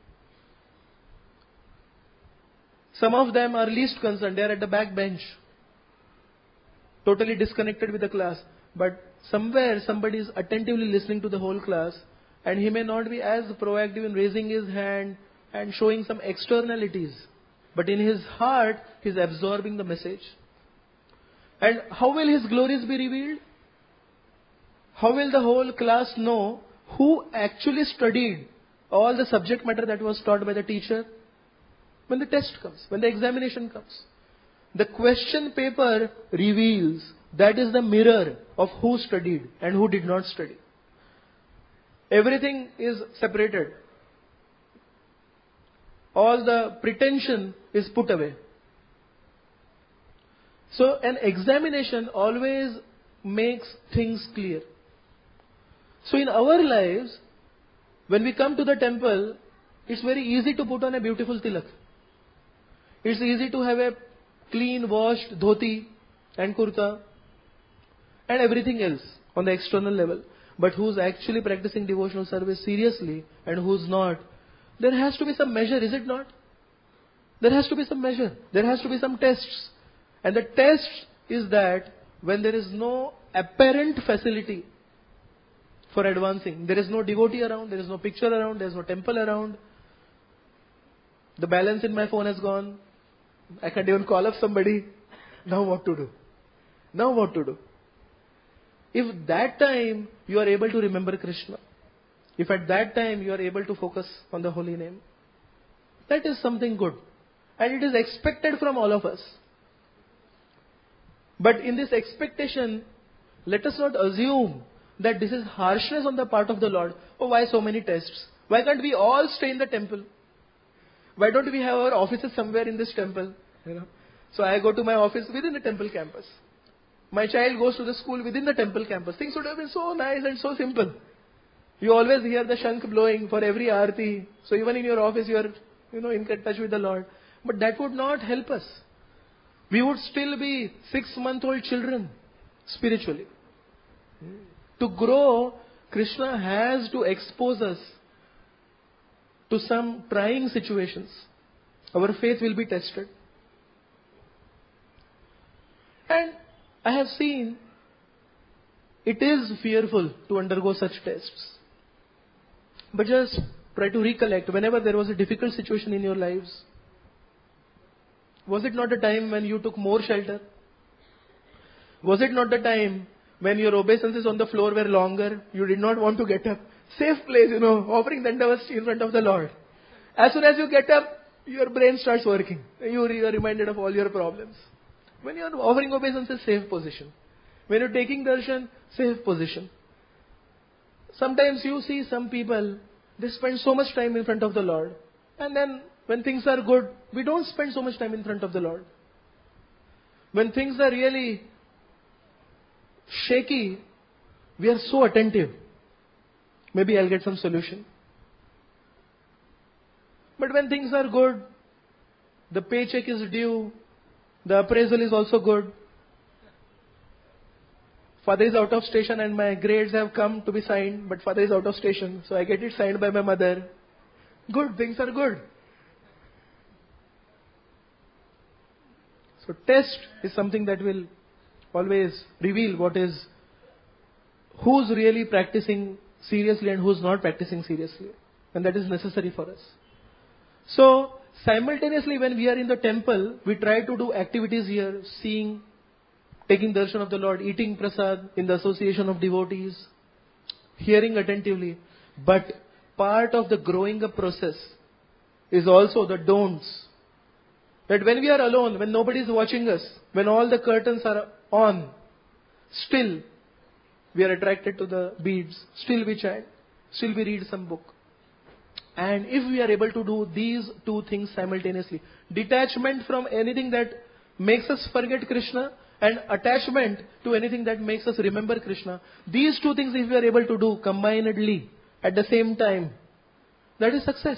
Some of them are least concerned. They are at the back bench, totally disconnected with the class. But somewhere somebody is attentively listening to the whole class, and he may not be as proactive in raising his hand and showing some externalities. But in his heart, he is absorbing the message. And how will his glories be revealed? How will the whole class know who actually studied all the subject matter that was taught by the teacher? When the test comes, when the examination comes. The question paper reveals, that is the mirror of who studied and who did not study. Everything is separated. All the pretension is put away. So an examination always makes things clear. So in our lives, when we come to the temple, it's very easy to put on a beautiful tilak. It's easy to have a clean washed dhoti and kurta and everything else on the external level. But who's actually practicing devotional service seriously and who's not? There has to be some measure, is it not? There has to be some measure. There has to be some tests. And the test is that when there is no apparent facility for advancing. There is no devotee around, there is no picture around, there is no temple around. The balance in my phone has gone. I can't even call up somebody. Now what to do? Now what to do? If that time you are able to remember Krishna, if at that time you are able to focus on the holy name, that is something good. And it is expected from all of us. But in this expectation, let us not assume that this is harshness on the part of the Lord. Oh, why so many tests? Why can't we all stay in the temple? Why don't we have our offices somewhere in this temple? You know? So I go to my office within the temple campus. My child goes to the school within the temple campus. Things would have been so nice and so simple. You always hear the shankh blowing for every aarti. So even in your office you are, you know, in touch with the Lord. But that would not help us. We would still be six-month-old children spiritually. To grow, Krishna has to expose us to some trying situations. Our faith will be tested. And I have seen it is fearful to undergo such tests. But just try to recollect whenever there was a difficult situation in your lives. Was it not a time when you took more shelter? Was it not the time when your obeisances on the floor were longer? You did not want to get up. Safe place, you know, offering dandavats in front of the Lord. As soon as you get up, your brain starts working. You are reminded of all your problems. When you are offering obeisances, safe position. When you are taking darshan, safe position. Sometimes you see some people, they spend so much time in front of the Lord. And then when things are good, we don't spend so much time in front of the Lord. When things are really shaky, we are so attentive. Maybe I'll get some solution. But when things are good, the paycheck is due, the appraisal is also good. Father is out of station and my grades have come to be signed, but father is out of station, so I get it signed by my mother. Good, things are good. So test is something that will always reveal what is, who's really practicing seriously and who's not practicing seriously. And that is necessary for us. So, simultaneously when we are in the temple, we try to do activities here, seeing, taking darshan of the Lord, eating prasad in the association of devotees, hearing attentively. But part of the growing up process is also the don'ts. That when we are alone, when nobody is watching us, when all the curtains are on, still we are attracted to the beads, still we chant, still we read some book. And if we are able to do these two things simultaneously, detachment from anything that makes us forget Krishna and attachment to anything that makes us remember Krishna, these two things if we are able to do combinedly at the same time, that is success.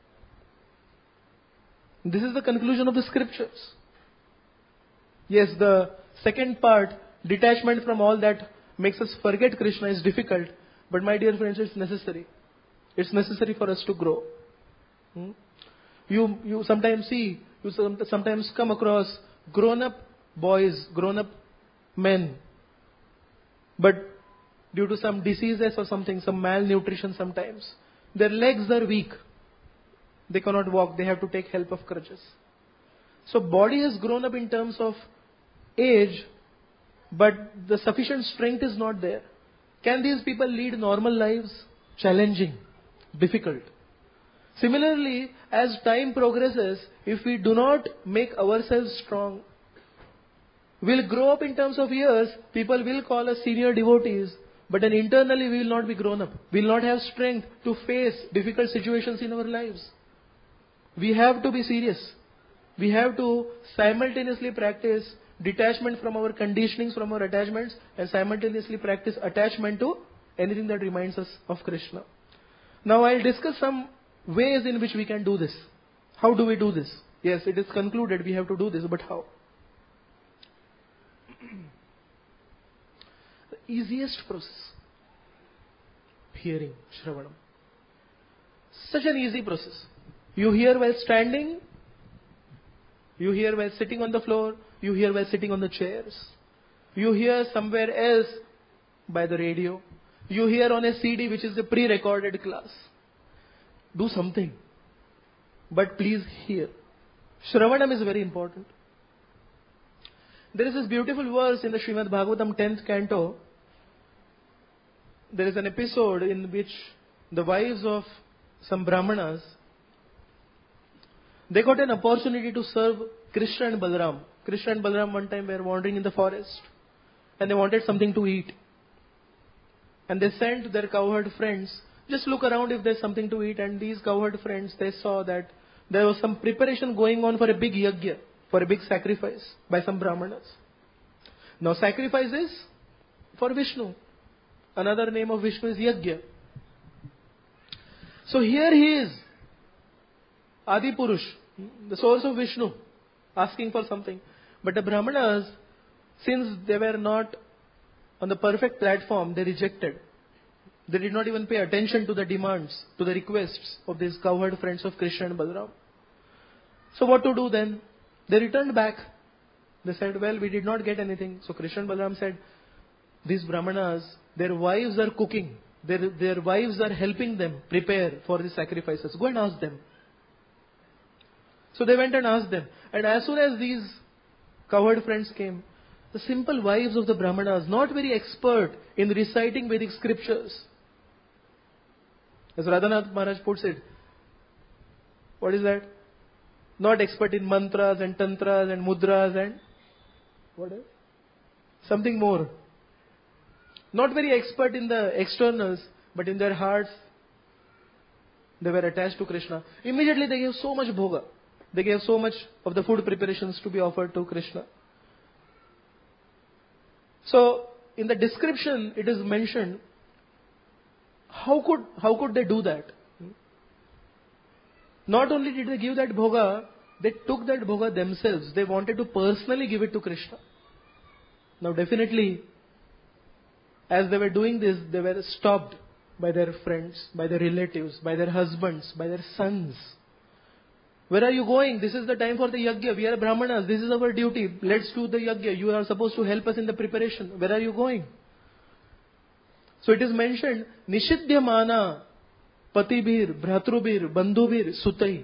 This is the conclusion of the scriptures. Yes, the second part, detachment from all that makes us forget Krishna, is difficult. But my dear friends, it's necessary. It's necessary for us to grow. Hmm? You you sometimes see, you sometimes come across grown-up boys, grown-up men. But due to some diseases or something, some malnutrition sometimes, their legs are weak. They cannot walk. They have to take help of crutches. So body has grown up in terms of age, but the sufficient strength is not there. Can these people lead normal lives? Challenging, difficult. Similarly, as time progresses, if we do not make ourselves strong, we'll grow up in terms of years. People will call us senior devotees, but then internally we will not be grown up. We will not have strength to face difficult situations in our lives. We have to be serious. We have to simultaneously practice detachment from our conditionings, from our attachments, and simultaneously practice attachment to anything that reminds us of Krishna. Now I'll discuss some ways in which we can do this. How do we do this? Yes, it is concluded we have to do this, but how? The easiest process. Hearing, Shravanam. Such an easy process. You hear while standing, you hear while sitting on the floor, you hear while sitting on the chairs. You hear somewhere else by the radio. You hear on a C D which is a pre-recorded class. Do something. But please hear. Shravanam is very important. There is this beautiful verse in the Srimad Bhagavatam tenth canto. There is an episode in which the wives of some Brahmanas, they got an opportunity to serve Krishna and Balaram. Krishna and Balaram one time were wandering in the forest and they wanted something to eat. And they sent their cowherd friends, just look around if there's something to eat. And these cowherd friends, they saw that there was some preparation going on for a big yajna, for a big sacrifice by some Brahmanas. Now sacrifice is for Vishnu. Another name of Vishnu is Yajna. So here he is, Adi Purush, the source of Vishnu, asking for something. But the Brahmanas, since they were not on the perfect platform, they rejected. They did not even pay attention to the demands, to the requests of these cowherd friends of Krishna and Balaram. So what to do then? They returned back. They said, well, we did not get anything. So Krishna and Balaram said, these Brahmanas, their wives are cooking. Their, their wives are helping them prepare for the sacrifices. Go and ask them. So they went and asked them. And as soon as these cowherd friends came, the simple wives of the Brahmanas, not very expert in reciting Vedic scriptures. As Radhanath Maharaj puts it, what is that? Not expert in mantras and tantras and mudras and what else? Something more. Not very expert in the externals, but in their hearts, they were attached to Krishna. Immediately they gave so much bhoga. They gave so much of the food preparations to be offered to Krishna. So, in the description, it is mentioned, how could, how could they do that? Not only did they give that bhoga, they took that bhoga themselves. They wanted to personally give it to Krishna. Now definitely, as they were doing this, they were stopped by their friends, by their relatives, by their husbands, by their sons. Where are you going? This is the time for the yajna. We are Brahmanas. This is our duty. Let's do the yajna. You are supposed to help us in the preparation. Where are you going? So it is mentioned, Nishidhyamana Patibhir, Bhratrubhir, Bandhubhir, Sutai.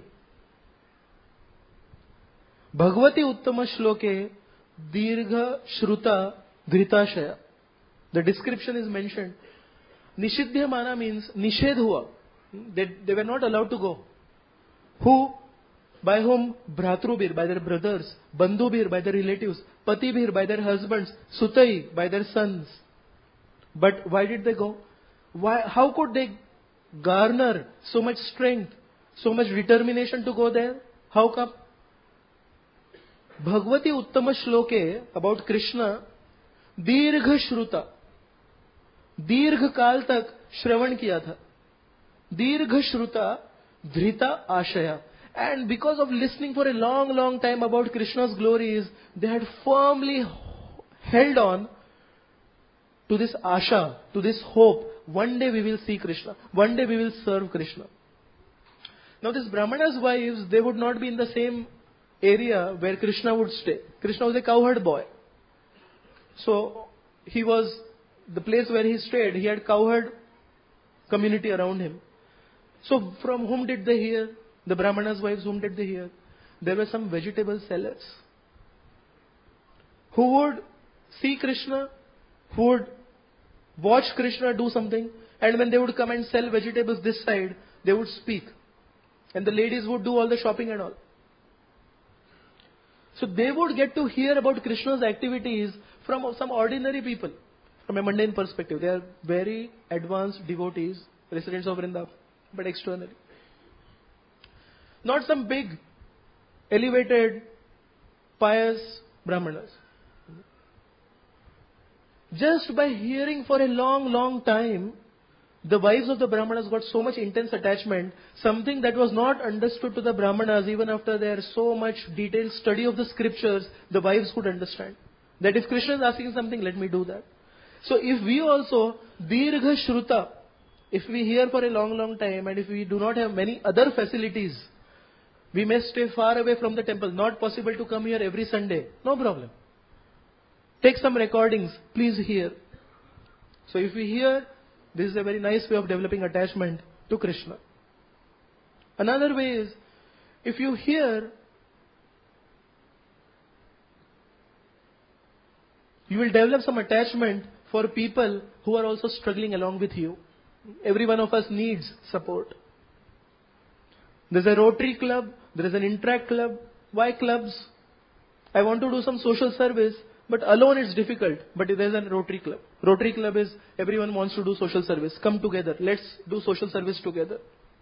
Bhagavati Uttama Shloke, Dirgha Shruta Dhritashaya. The description is mentioned. Nishidhyamana means Nishedh hua. They, they were not allowed to go. Who? By whom? Bhratrubhir, by their brothers. Bandhubhir, by their relatives. Patibhir, by their husbands. Sutai, by their sons. But why did they go? Why? How could they garner so much strength, so much determination to go there? How come? Bhagavati Uttama Shloke about Krishna, Dirgha Shruta. दीर्घ काल तक श्रवण किया था. दीर्घ श्रुता धृता आशया. And because of listening for a long, long time about Krishna's glories, they had firmly held on to this asha, to this hope. One day we will see Krishna. One day we will serve Krishna. Now this Brahmana's wives, they would not be in the same area where Krishna would stay. Krishna was a cowherd boy. So he was, the place where he stayed, he had cowherd community around him. So from whom did they hear? The Brahmana's wives, whom did they hear? There were some vegetable sellers who would see Krishna, who would watch Krishna do something, and when they would come and sell vegetables this side, they would speak. And the ladies would do all the shopping and all. So they would get to hear about Krishna's activities from some ordinary people, from a mundane perspective. They are very advanced devotees, residents of Vrindavan, but externally. Not some big, elevated, pious Brahmanas. Just by hearing for a long, long time, the wives of the Brahmanas got so much intense attachment, something that was not understood to the Brahmanas even after their so much detailed study of the scriptures, the wives could understand. That if Krishna is asking something, let me do that. So if we also, Dirgha Shruta, if we hear for a long, long time and if we do not have many other facilities, we may stay far away from the temple. Not possible to come here every Sunday. No problem. Take some recordings. Please hear. So if we hear This is a very nice way of developing attachment to Krishna. Another way is, if you hear, you will develop some attachment for people who are also struggling along with you. Every one of us needs support. There's a Rotary Club, there is an Interact Club. Why clubs? I want to do some social service, but alone it's difficult. But there's a Rotary Club. Rotary Club is everyone wants to do social service. Come together. Let's do social service together.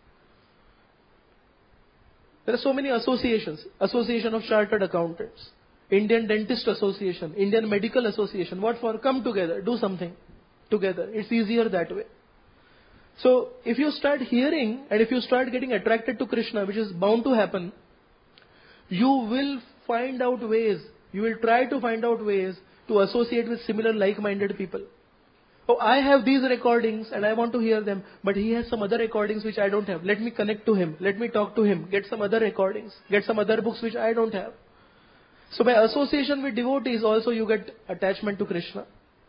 There are so many associations. Association of Chartered Accountants, Indian Dentist Association, Indian Medical Association. What for? Come together. Do something together. It's easier that way. So, if you start hearing and if you start getting attracted to Krishna, which is bound to happen, you will find out ways, you will try to find out ways to associate with similar like-minded people. Oh, I have these recordings and I want to hear them, but he has some other recordings which I don't have. Let me connect to him. Let me talk to him. Get some other recordings. Get some other books which I don't have. So by association with devotees also you get attachment to Krishna.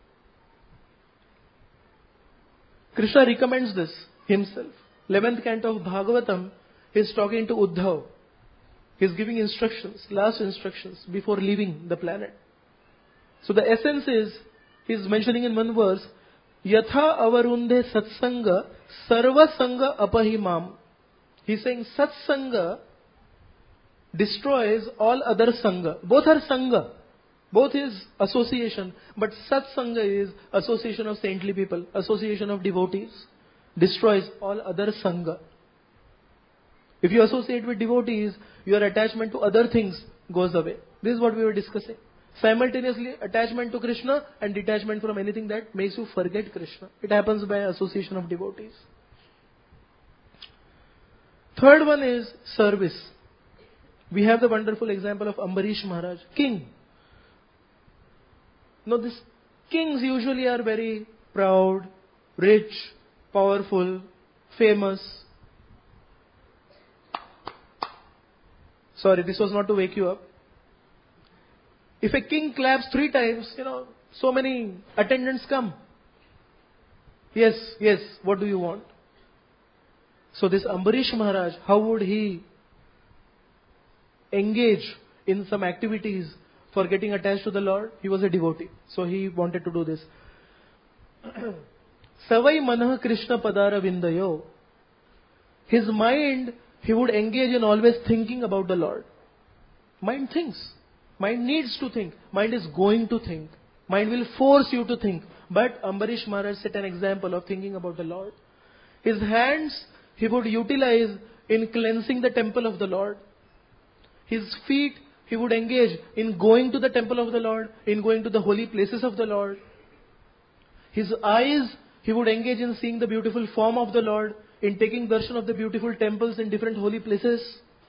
Krishna recommends this himself. eleventh canto of Bhagavatam, he is talking to Uddhav. He is giving instructions, last instructions before leaving the planet. So the essence is, he is mentioning in one verse, Yatha avarunde satsanga sarva sanga apahimam. He is saying satsanga destroys all other sangha. Both are sangha. Both is association, but satsanga is association of saintly people, association of devotees. Destroys all other sangha. If you associate with devotees, your attachment to other things goes away. This is what we were discussing. Simultaneously, attachment to Krishna and detachment from anything that makes you forget Krishna. It happens by association of devotees. Third one is service. We have the wonderful example of Ambarish Maharaj, king. Now, these kings usually are very proud, rich, powerful, famous. Sorry, this was not to wake you up. If a king claps three times, you know, so many attendants come. Yes, yes, what do you want? So this Ambarish Maharaj, how would he engage in some activities for getting attached to the Lord? He was a devotee, so he wanted to do this. Savai manah Krishna padara vindayo. His mind, he would engage in always thinking about the Lord. Mind thinks. Mind needs to think. Mind is going to think. Mind will force you to think. But Ambarish Maharaj set an example of thinking about the Lord. His hands, he would utilize in cleansing the temple of the Lord. His feet, he would engage in going to the temple of the Lord, in going to the holy places of the Lord. His eyes, he would engage in seeing the beautiful form of the Lord, in taking darshan of the beautiful temples in different holy places.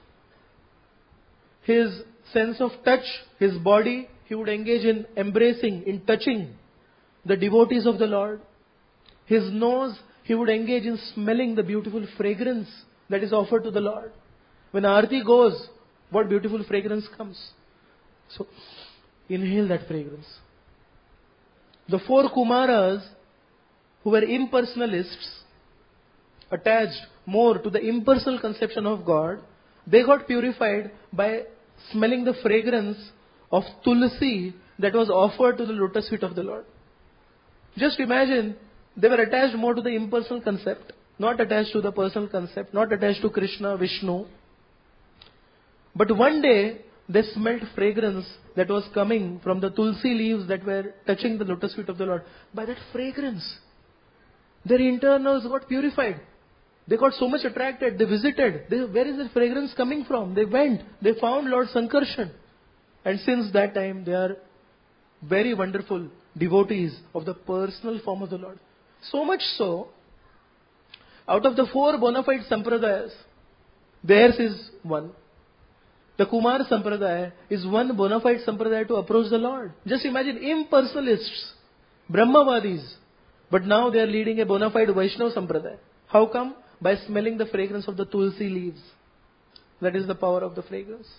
His sense of touch, his body, he would engage in embracing, in touching the devotees of the Lord. His nose, he would engage in smelling the beautiful fragrance that is offered to the Lord. When Aarti goes, what beautiful fragrance comes. So, inhale that fragrance. The four Kumaras, who were impersonalists, attached more to the impersonal conception of God, they got purified by smelling the fragrance of tulsi that was offered to the lotus feet of the Lord. Just imagine, they were attached more to the impersonal concept, not attached to the personal concept, not attached to Krishna, Vishnu. But one day, they smelled fragrance that was coming from the tulsi leaves that were touching the lotus feet of the Lord. By that fragrance, their internals got purified. They got so much attracted. They visited. They, where is the fragrance coming from? They went. They found Lord Sankarshan. And since that time, they are very wonderful devotees of the personal form of the Lord. So much so, out of the four bona fide sampradayas, theirs is one. The Kumar Sampradaya is one bona fide sampradaya to approach the Lord. Just imagine impersonalists, Brahmavadis, but now they are leading a bona fide Vaishnava Sampradaya. How come? By smelling the fragrance of the tulsi leaves. That is the power of the fragrance.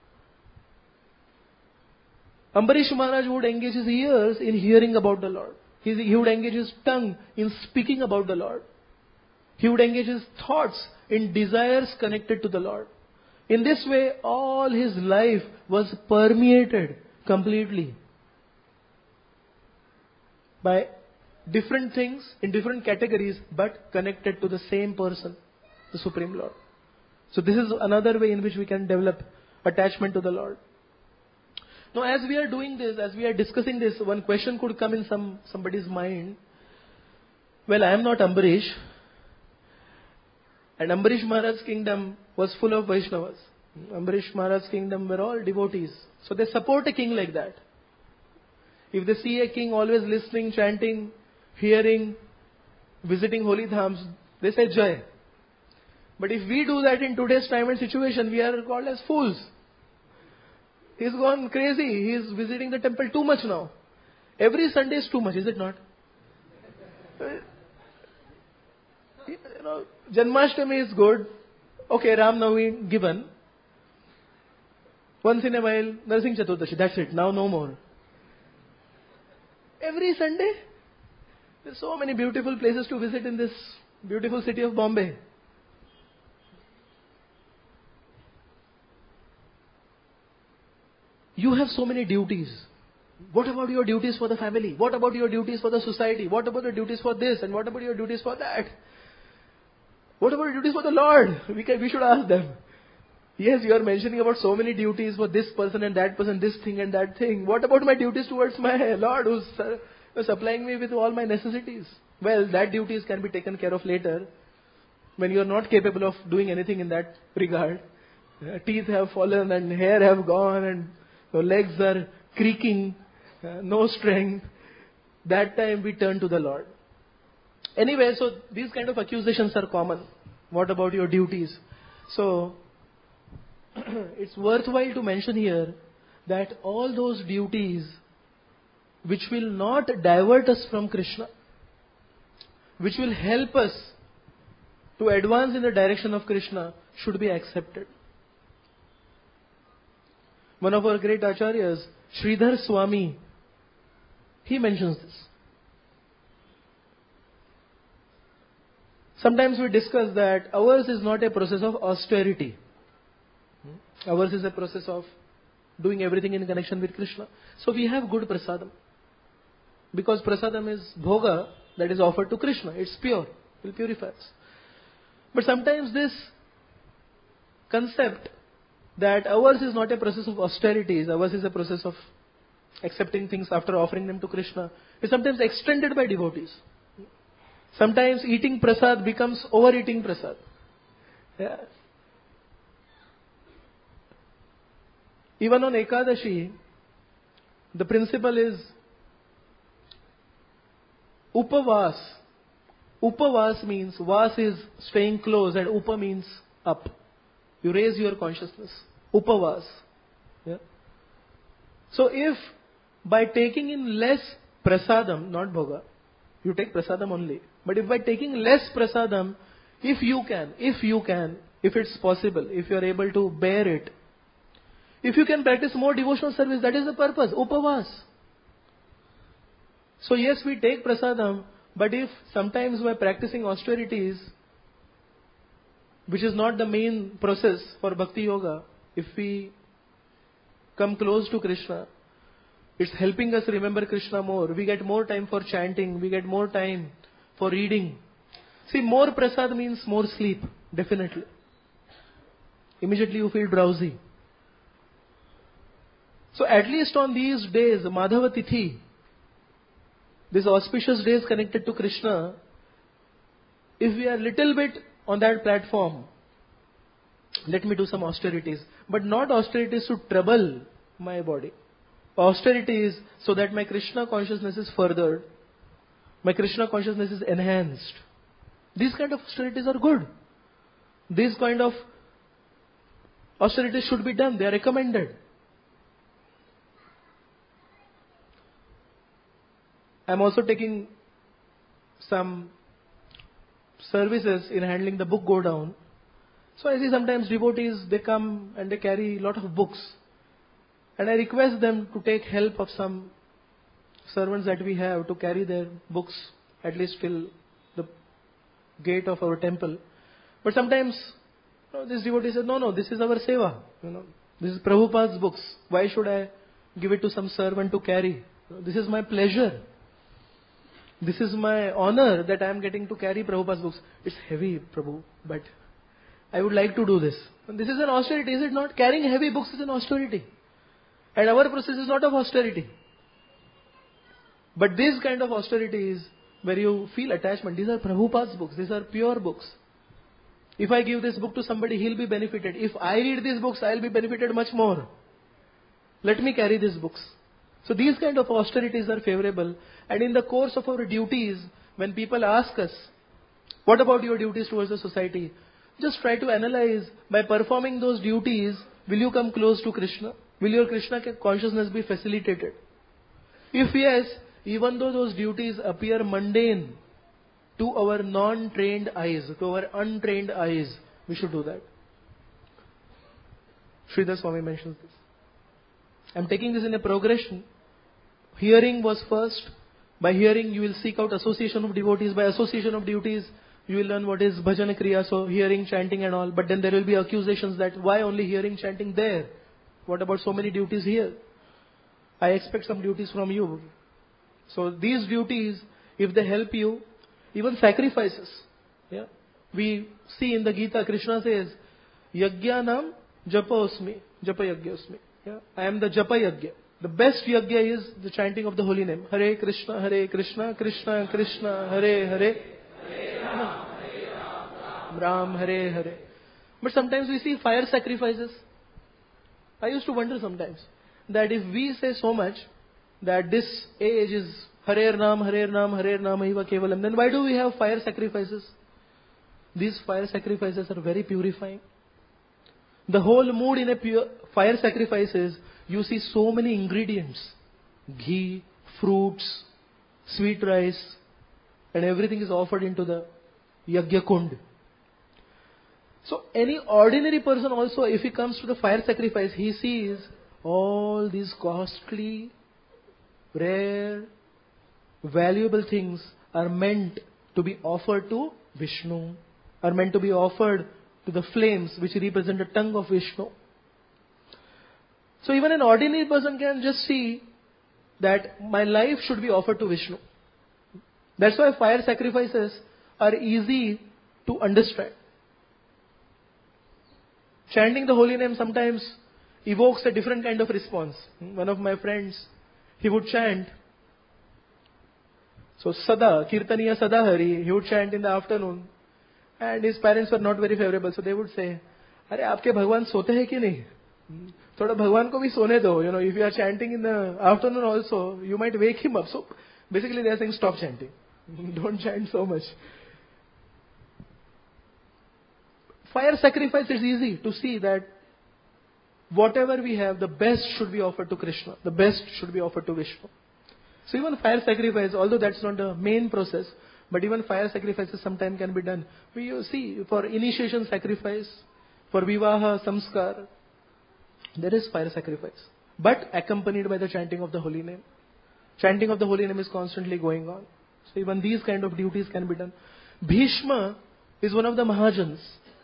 Ambarish Maharaj would engage his ears in hearing about the Lord. He, he would engage his tongue in speaking about the Lord. He would engage his thoughts in desires connected to the Lord. In this way, all his life was permeated completely by different things in different categories, but connected to the same person, the Supreme Lord. So this is another way in which we can develop attachment to the Lord. Now, as we are doing this, as we are discussing this, one question could come in some somebody's mind. Well, I am not Ambarish. And Ambarish Maharaj's kingdom was full of Vaishnavas. Ambarish Maharaj's kingdom were all devotees. So they support a king like that. If they see a king always listening, chanting, hearing, visiting holy dhams, they say Jai. But if we do that in today's time and situation, we are called as fools. He's gone crazy. He's visiting the temple too much now. Every Sunday is too much, is it not? You know, Janmashtami is good. Okay, Ram Navami given. Once in a while, Narsingh Chaturdashi. That's it. Now no more. Every Sunday, there's so many beautiful places to visit in this beautiful city of Bombay. You have so many duties. What about your duties for the family? What about your duties for the society? What about your duties for this? And what about your duties for that? What about your duties for the Lord? We can, we should ask them. Yes, you are mentioning about so many duties for this person and that person, this thing and that thing. What about my duties towards my Lord who's uh, supplying me with all my necessities? Well, that duties can be taken care of later when you are not capable of doing anything in that regard. Uh, teeth have fallen and hair have gone and your legs are creaking, uh, no strength. That time we turn to the Lord. Anyway, so these kind of accusations are common. What about your duties? So, it's worthwhile to mention here that all those duties which will not divert us from Krishna, which will help us to advance in the direction of Krishna, should be accepted. One of our great acharyas, Sridhar Swami, he mentions this. Sometimes we discuss that ours is not a process of austerity. Ours is a process of doing everything in connection with Krishna. So we have good prasadam. Because prasadam is bhoga that is offered to Krishna. It's pure. It will purify us. But sometimes this concept that ours is not a process of austerities, ours is a process of accepting things after offering them to Krishna, is sometimes extended by devotees. Sometimes eating prasad becomes overeating prasad. Yeah. Even on Ekadashi, the principle is upavas. Upavas means, vas is staying close and upa means up. You raise your consciousness. Upavas. Yeah. So if by taking in less prasadam, not bhoga, you take prasadam only. But if by taking less prasadam, if you can, if you can, if it's possible, if you are able to bear it, if you can practice more devotional service, that is the purpose, upavas. So yes, we take prasadam, but if sometimes by practicing austerities, which is not the main process for bhakti yoga, if we come close to Krishna, it's helping us remember Krishna more. We get more time for chanting, we get more time for reading. See, more prasad means more sleep, definitely. Immediately you feel drowsy. So at least on these days, Madhava Tithi, these auspicious days connected to Krishna, if we are little bit on that platform, let me do some austerities. But not austerities to trouble my body. Austerities so that my Krishna consciousness is furthered. My Krishna consciousness is enhanced. These kind of austerities are good. These kind of austerities should be done. They are recommended. I am also taking some services in handling the book go down. So I see sometimes devotees, they come and they carry a lot of books. And I request them to take help of some servants that we have to carry their books at least till the gate of our temple. But sometimes, you know, this devotee says, no, no, this is our seva. You know, this is Prabhupada's books. Why should I give it to some servant to carry? You know, this is my pleasure. This is my honor that I am getting to carry Prabhupada's books. It's heavy, Prabhu, but I would like to do this. And this is an austerity, is it not? Carrying heavy books is an austerity. And our process is not of austerity. But this kind of austerity is where you feel attachment. These are Prabhupada's books. These are pure books. If I give this book to somebody, he'll be benefited. If I read these books, I'll be benefited much more. Let me carry these books. So these kind of austerities are favorable. And in the course of our duties, when people ask us, what about your duties towards the society? Just try to analyze, by performing those duties, will you come close to Krishna? Will your Krishna consciousness be facilitated? If yes, even though those duties appear mundane to our non-trained eyes, to our untrained eyes, we should do that. Sridhar Swami mentions this. I am taking this in a progression. Hearing was first. By hearing, you will seek out association of devotees. By association of duties, you will learn what is bhajana kriya, so hearing, chanting and all. But then there will be accusations that why only hearing, chanting there? What about so many duties here? I expect some duties from you. So these duties, if they help you, even sacrifices. Yeah, we see in the Gita, Krishna says, Yajnanam japa osmi, japa yajna osmi. Yeah, I am the japa yajna. The best yajna is the chanting of the holy name. Hare Krishna, Hare Krishna, Krishna Krishna, Hare Hare, Hare Ram, Hare Ram, Ram Hare Hare. But sometimes we see fire sacrifices. I used to wonder sometimes that if we say so much that this age is Hare Nam, Hare Nam, Hare Nam Eva Kevalam, then why do we have fire sacrifices? These fire sacrifices are very purifying. The whole mood in a pure fire sacrifice is, you see so many ingredients. Ghee, fruits, sweet rice, and everything is offered into the Yajna Kund. So any ordinary person also, if he comes to the fire sacrifice, he sees all these costly, rare, valuable things are meant to be offered to Vishnu, are meant to be offered to the flames which represent the tongue of Vishnu. So even an ordinary person can just see that my life should be offered to Vishnu. That's why fire sacrifices are easy to understand. Chanting the holy name sometimes evokes a different kind of response. One of my friends, he would chant. So Sada, Kirtaniya Sada Hari, he would chant in the afternoon. And his parents were not very favorable. So they would say, Are aapke Bhagwan sote hai ki nahi? Thoda Bhagwan ko bhi sone do. You know, if you are chanting in the afternoon also, you might wake him up. So basically they are saying, stop chanting. Don't chant so much. Fire sacrifice is easy to see that whatever we have, the best should be offered to Krishna. The best should be offered to Vishnu. So even fire sacrifice, although that's not the main process, but even fire sacrifices sometimes can be done. We see for initiation sacrifice, for vivaha, samskar, there is fire sacrifice. But accompanied by the chanting of the holy name. Chanting of the holy name is constantly going on. So even these kind of duties can be done. Bhishma is one of the Mahajans.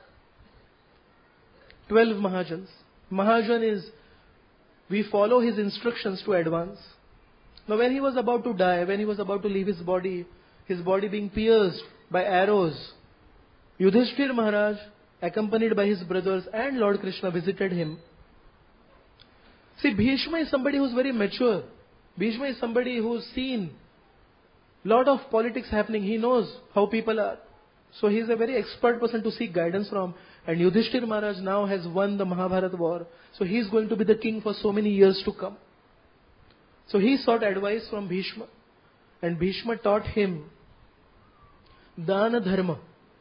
Twelve Mahajans. Mahajan is, we follow his instructions to advance. Now when he was about to die, when he was about to leave his body, his body being pierced by arrows, Yudhishthir Maharaj, accompanied by his brothers and Lord Krishna, visited him. See, Bhishma is somebody who's very mature. Bhishma is somebody who's seen lot of politics happening. He knows how people are. So he is a very expert person to seek guidance from. And Yudhishthir Maharaj now has won the Mahabharata war. So he is going to be the king for so many years to come. So he sought advice from Bhishma. And Bhishma taught him Dana Dharma,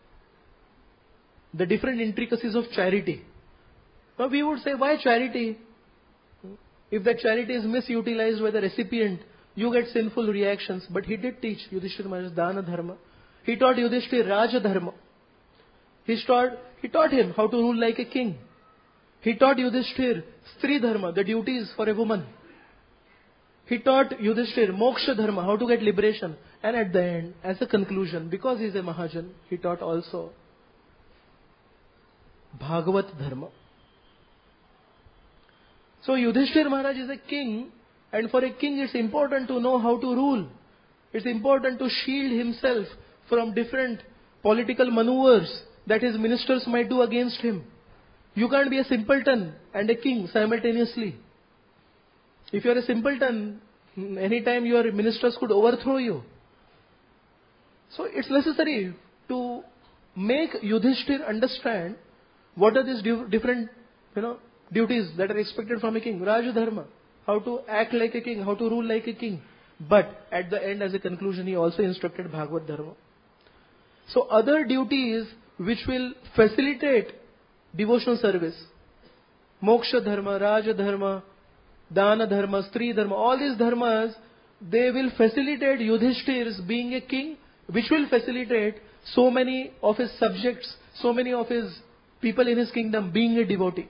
the different intricacies of charity. Now we would say, why charity? If that charity is misutilized by the recipient, you get sinful reactions. But he did teach Yudhishthir Maharaj Dana Dharma. He taught Yudhishthir Raja Dharma. He taught, he taught him how to rule like a king. He taught Yudhishthir Stri Dharma, the duties for a woman. He taught Yudhishthir Moksha Dharma, how to get liberation. And at the end, as a conclusion, because he is a Mahajan, he taught also Bhagavat Dharma. So Yudhishthir Maharaj is a king, and for a king it's important to know how to rule. It's important to shield himself from different political maneuvers that his ministers might do against him. You can't be a simpleton and a king simultaneously. If you are a simpleton, anytime your ministers could overthrow you. So it's necessary to make Yudhishthir understand what are these different, you know, duties that are expected from a king. Raja Dharma, how to act like a king, how to rule like a king. But at the end, as a conclusion, he also instructed Bhagavad Dharma. So other duties which will facilitate devotional service, Moksha Dharma, Raja Dharma, Dana Dharma, Stri Dharma, all these dharmas, they will facilitate Yudhishthir's being a king, which will facilitate so many of his subjects, so many of his people in his kingdom being a devotee.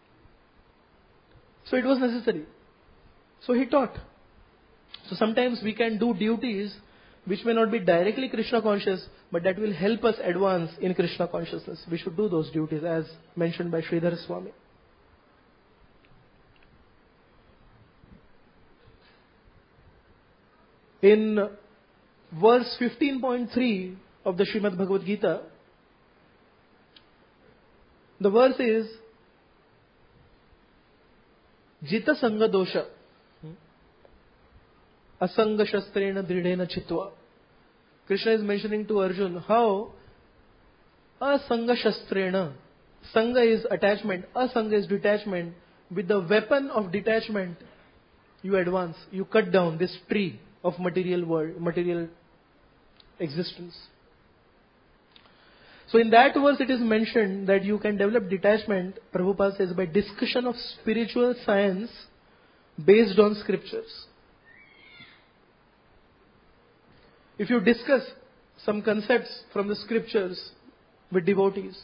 So it was necessary. So he taught. So sometimes we can do duties which may not be directly Krishna conscious, but that will help us advance in Krishna consciousness. We should do those duties as mentioned by Sridhar Swami. In verse fifteen point three of the Srimad Bhagavad Gita, the verse is Jita Sangha Dosha Asanga Shastrena Dridena Chitva. Krishna is mentioning to Arjun how Asanga Shastrena, Sangha is attachment, Asanga is detachment. With the weapon of detachment, you advance, you cut down this tree of material world, material existence. So in that verse it is mentioned that you can develop detachment, Prabhupada says, by discussion of spiritual science based on scriptures. If you discuss some concepts from the scriptures with devotees,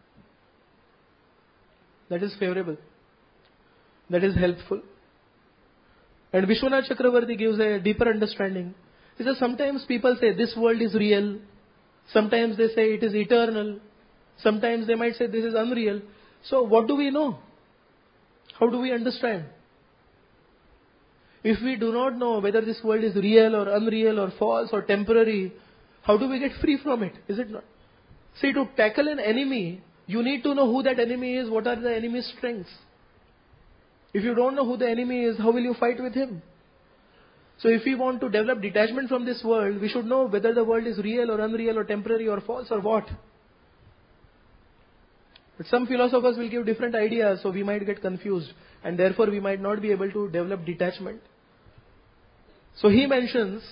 that is favorable, that is helpful. And Vishwanath Chakravarti gives a deeper understanding. He says sometimes people say this world is real, sometimes they say it is eternal, sometimes they might say this is unreal. So what do we know? How do we understand? If we do not know whether this world is real or unreal or false or temporary, how do we get free from it? Is it not? See, to tackle an enemy, you need to know who that enemy is, what are the enemy's strengths. If you don't know who the enemy is, how will you fight with him? So if we want to develop detachment from this world, we should know whether the world is real or unreal or temporary or false or what. But some philosophers will give different ideas, so we might get confused, and therefore we might not be able to develop detachment. So he mentions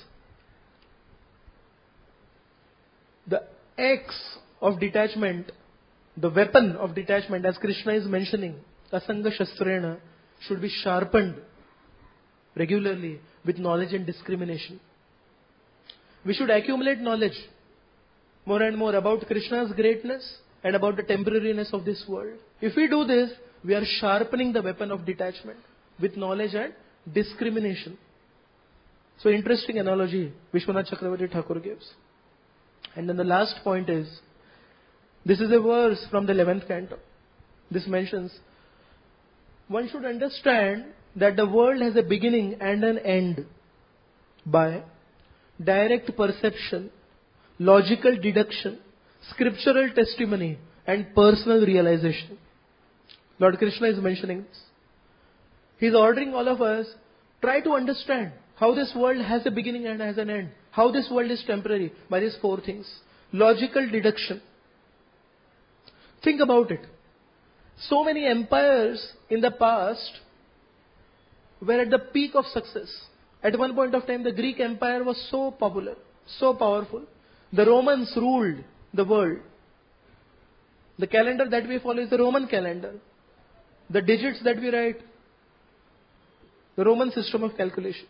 the X of detachment, the weapon of detachment, as Krishna is mentioning, Asanga Shastrena, should be sharpened regularly with knowledge and discrimination. We should accumulate knowledge more and more about Krishna's greatness and about the temporariness of this world. If we do this, we are sharpening the weapon of detachment with knowledge and discrimination. So interesting analogy Vishwanath Chakravarti Thakur gives. And then the last point is, this is a verse from the eleventh canto. This mentions, one should understand that the world has a beginning and an end by direct perception, logical deduction, scriptural testimony, and personal realization. Lord Krishna is mentioning this. He is ordering all of us, try to understand how this world has a beginning and has an end. How this world is temporary by these four things. Logical deduction. Think about it. So many empires in the past were at the peak of success. At one point of time, the Greek Empire was so popular, so powerful. The Romans ruled the world. The calendar that we follow is the Roman calendar. The digits that we write, the Roman system of calculation.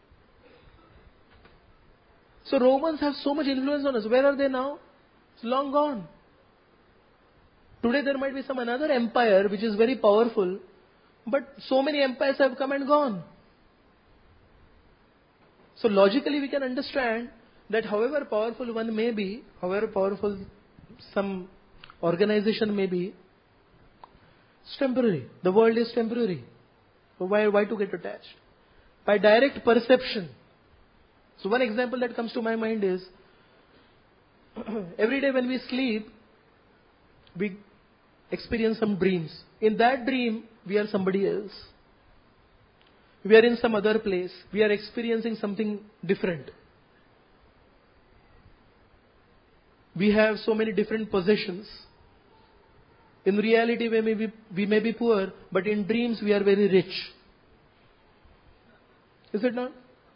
So Romans have so much influence on us. Where are they now? It's long gone. Today there might be some another empire which is very powerful, but so many empires have come and gone. So logically we can understand that however powerful one may be, however powerful some organization may be, it's temporary. The world is temporary. So why, why to get attached? By direct perception. So one example that comes to my mind is, every day when we sleep, we experience some dreams. In that dream, we are somebody else. We are in some other place. We are experiencing something different. We have so many different possessions. In reality, we may be, we may be poor, but in dreams we are very rich. Is it not?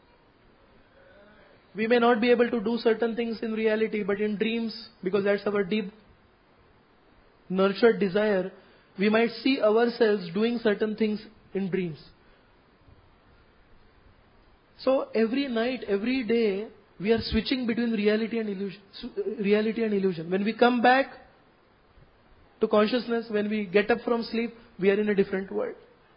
We may not be able to do certain things in reality, but in dreams, because that's our deep nurtured desire, we might see ourselves doing certain things in dreams. So every night, every day, we are switching between reality and illusion. Reality and illusion. When we come back to consciousness, when we get up from sleep, we are in a different world.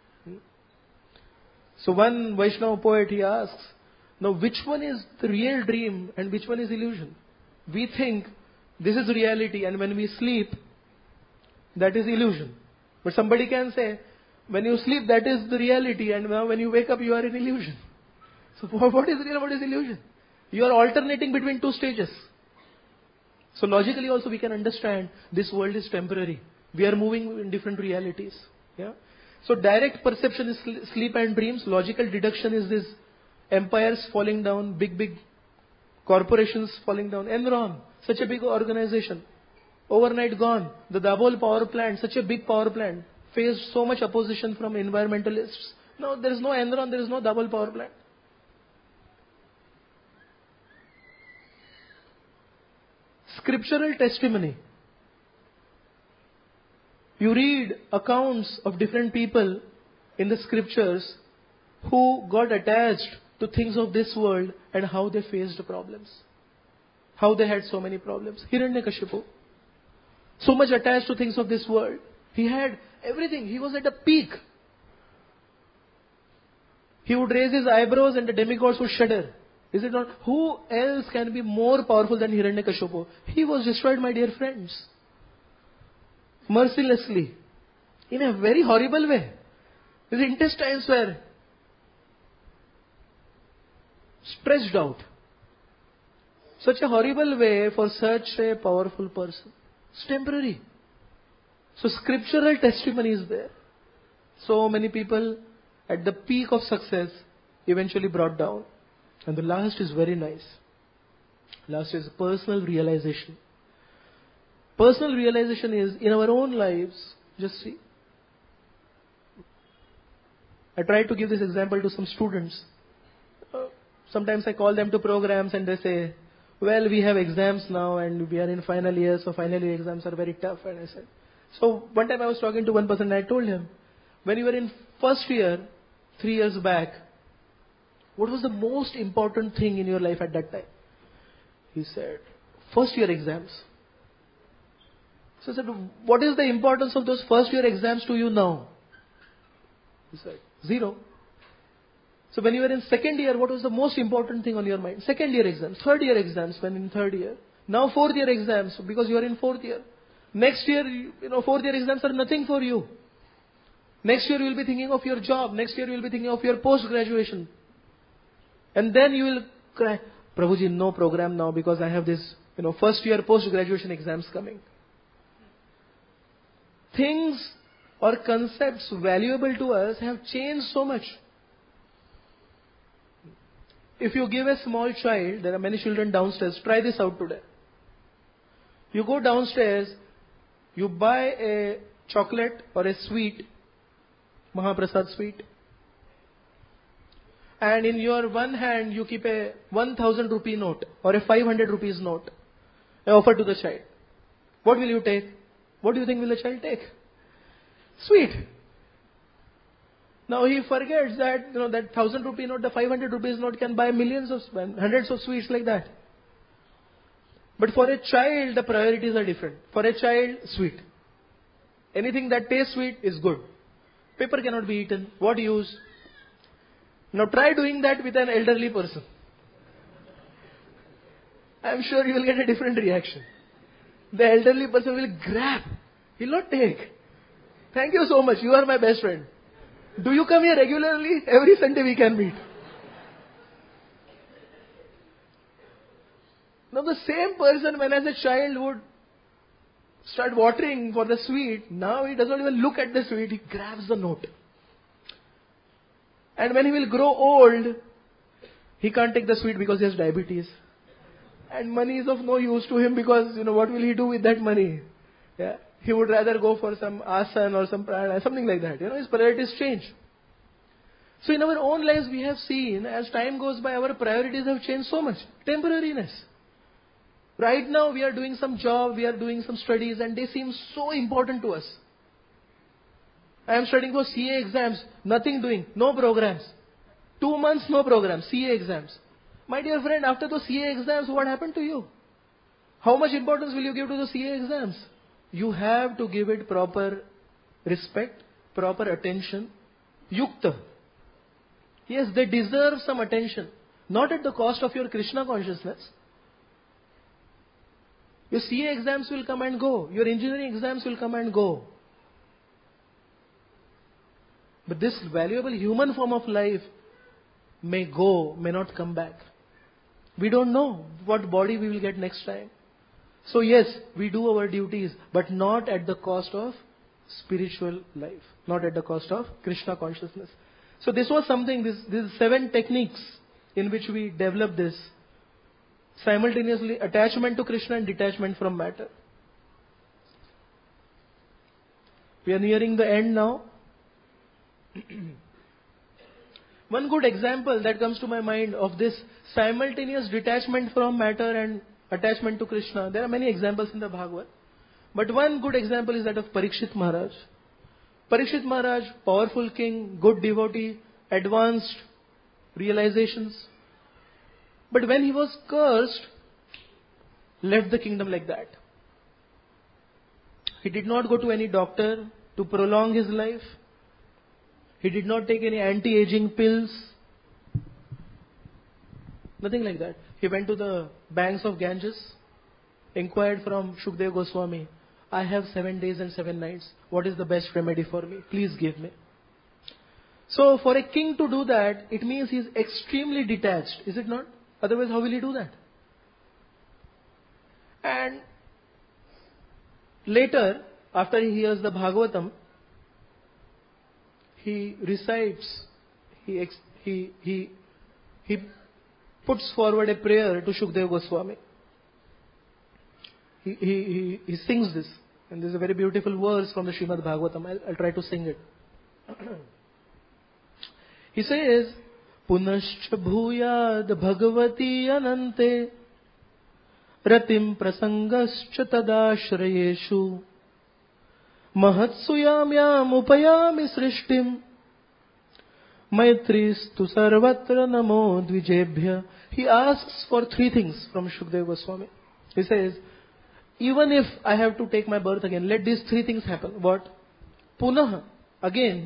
So one Vaishnava poet, he asks, now which one is the real dream and which one is illusion? We think this is reality, and when we sleep, that is illusion. But somebody can say, when you sleep, that is the reality, and now when you wake up, you are in illusion. So what is real, what is illusion? You are alternating between two stages. So logically also we can understand this world is temporary. We are moving in different realities. Yeah. So direct perception is sleep and dreams. Logical deduction is this empires falling down, big, big corporations falling down. Enron, such a big organization, overnight gone. The Dabhol power plant, such a big power plant, faced so much opposition from environmentalists. No, there is no Enron, there is no Dabhol power plant. Scriptural testimony. You read accounts of different people in the scriptures who got attached to things of this world and how they faced problems. How they had so many problems. Hiranyakashipu, so much attached to things of this world. He had everything. He was at a peak. He would raise his eyebrows and the demigods would shudder. Is it not? Who else can be more powerful than Hiranyakashipu? He was destroyed, my dear friends. Mercilessly. In a very horrible way. His intestines were stretched out. Such a horrible way for such a powerful person. It's temporary. So scriptural testimony is there. So many people at the peak of success eventually brought down. And the last is very nice. Last is personal realization. Personal realization is in our own lives. Just see. I try to give this example to some students. Uh, sometimes I call them to programs and they say, well, we have exams now and we are in final year, so final year exams are very tough. And I said, so one time I was talking to one person and I told him, when you were in first year, three years back, what was the most important thing in your life at that time? He said, first year exams. So I said, what is the importance of those first year exams to you now? He said, zero. So when you were in second year, what was the most important thing on your mind? Second year exams, third year exams when in third year. Now fourth year exams because you are in fourth year. Next year, you know, fourth year exams are nothing for you. Next year you will be thinking of your job. Next year you will be thinking of your post-graduation. And then you will cry, Prabhuji, no program now because I have this, you know, first year post-graduation exams coming. Things or concepts valuable to us have changed so much. If you give a small child, there are many children downstairs, try this out today. You go downstairs, you buy a chocolate or a sweet, Mahaprasad sweet, and in your one hand you keep a one thousand rupee note or a five hundred rupees note, and offer to the child. What will you take? What do you think will the child take? Sweet. Now he forgets that, you know, that thousand rupee note, the five hundred rupees note can buy millions of, hundreds of sweets like that. But for a child, the priorities are different. For a child, sweet. Anything that tastes sweet is good. Paper cannot be eaten. What use? Now try doing that with an elderly person. I'm sure you will get a different reaction. The elderly person will grab. He will not take. Thank you so much. You are my best friend. Do you come here regularly? Every Sunday we can meet. Now the same person when as a child would start watering for the sweet, now he does not even look at the sweet, he grabs the note. And when he will grow old, he can't take the sweet because he has diabetes. And money is of no use to him because, you know, what will he do with that money? Yeah. He would rather go for some asana or some pranayama, something like that. You know, his priorities change. So in our own lives we have seen, as time goes by, our priorities have changed so much. Temporariness. Right now we are doing some job, we are doing some studies, and they seem so important to us. I am studying for C A exams, nothing doing, no programs. Two months, no programs, C A exams. My dear friend, after those C A exams, what happened to you? How much importance will you give to the C A exams? You have to give it proper respect, proper attention. Yukta. Yes, they deserve some attention. Not at the cost of your Krishna consciousness. Your C A exams will come and go. Your engineering exams will come and go. But this valuable human form of life may go, may not come back. We don't know what body we will get next time. So yes, we do our duties, but not at the cost of spiritual life. Not at the cost of Krishna consciousness. So this was something, this, these seven techniques in which we develop this. Simultaneously attachment to Krishna and detachment from matter. We are nearing the end now. One good example that comes to my mind of this simultaneous detachment from matter and attachment to Krishna. There are many examples in the Bhagavad. But one good example is that of Parikshit Maharaj. Parikshit Maharaj, powerful king, good devotee, advanced realizations. But when he was cursed, left the kingdom like that. He did not go to any doctor to prolong his life. He did not take any anti-aging pills. Nothing like that. He went to the banks of Ganges, inquired from Shukdev Goswami, I have seven days and seven nights. What is the best remedy for me? Please give me. So for a king to do that, it means he is extremely detached, is it not? Otherwise, how will he do that? And later, after he hears the Bhagavatam, he recites, he, ex, he, he, he puts forward a prayer to Shukdev Goswami. He, he, he, he sings this. And this is a very beautiful verse from the Srimad Bhagavatam. I'll, I'll try to sing it. He says, Punascha bhuyad bhagavati anante ratim prasangascha tadashrayeshu mahatsuyamyam upayami srishtim maitristu sarvatra namo dvijebhya. He asks for three things from Shukdev Goswami. He says, even if I have to take my birth again, let these three things happen. What? Punah, again,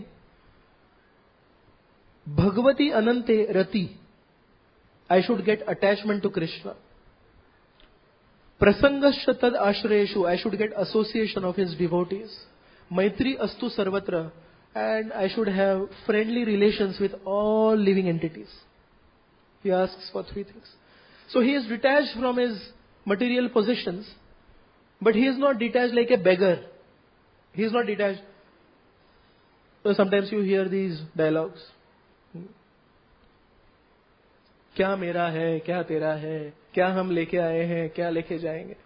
Bhagavati Anante Rati. I should get attachment to Krishna. Prasangasya tad ashrayeshu. I should get association of his devotees. Maitri astu sarvatra. And I should have friendly relations with all living entities. He asks for three things. So he is detached from his material possessions, but he is not detached like a beggar. He is not detached. So sometimes you hear these dialogues. क्या मेरा है, क्या तेरा है, क्या हम लेके आए हैं, क्या लेके जाएंगे.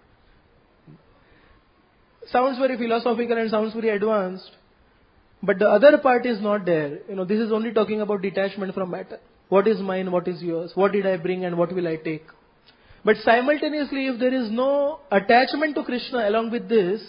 Sounds very philosophical and sounds very advanced. But the other part is not there. You know, this is only talking about detachment from matter. What is mine, what is yours? What did I bring and what will I take? But simultaneously, if there is no attachment to Krishna along with this,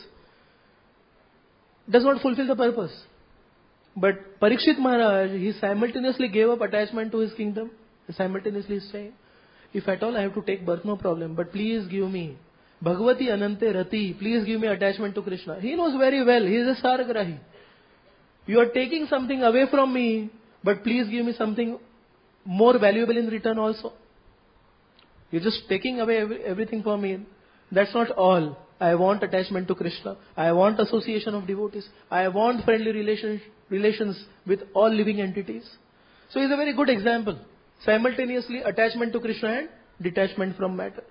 does not fulfill the purpose. But Parikshit Maharaj, he simultaneously gave up attachment to his kingdom. Simultaneously is saying, if at all I have to take birth, no problem. But please give me Bhagavati Anante Rati. Please give me attachment to Krishna. He knows very well. He is a Saragrahi. You are taking something away from me, but please give me something more valuable in return also. You're just taking away every, everything from me. That's not all. I want attachment to Krishna. I want association of devotees. I want friendly relations, relations with all living entities. So it's a very good example. Simultaneously attachment to Krishna and detachment from matter.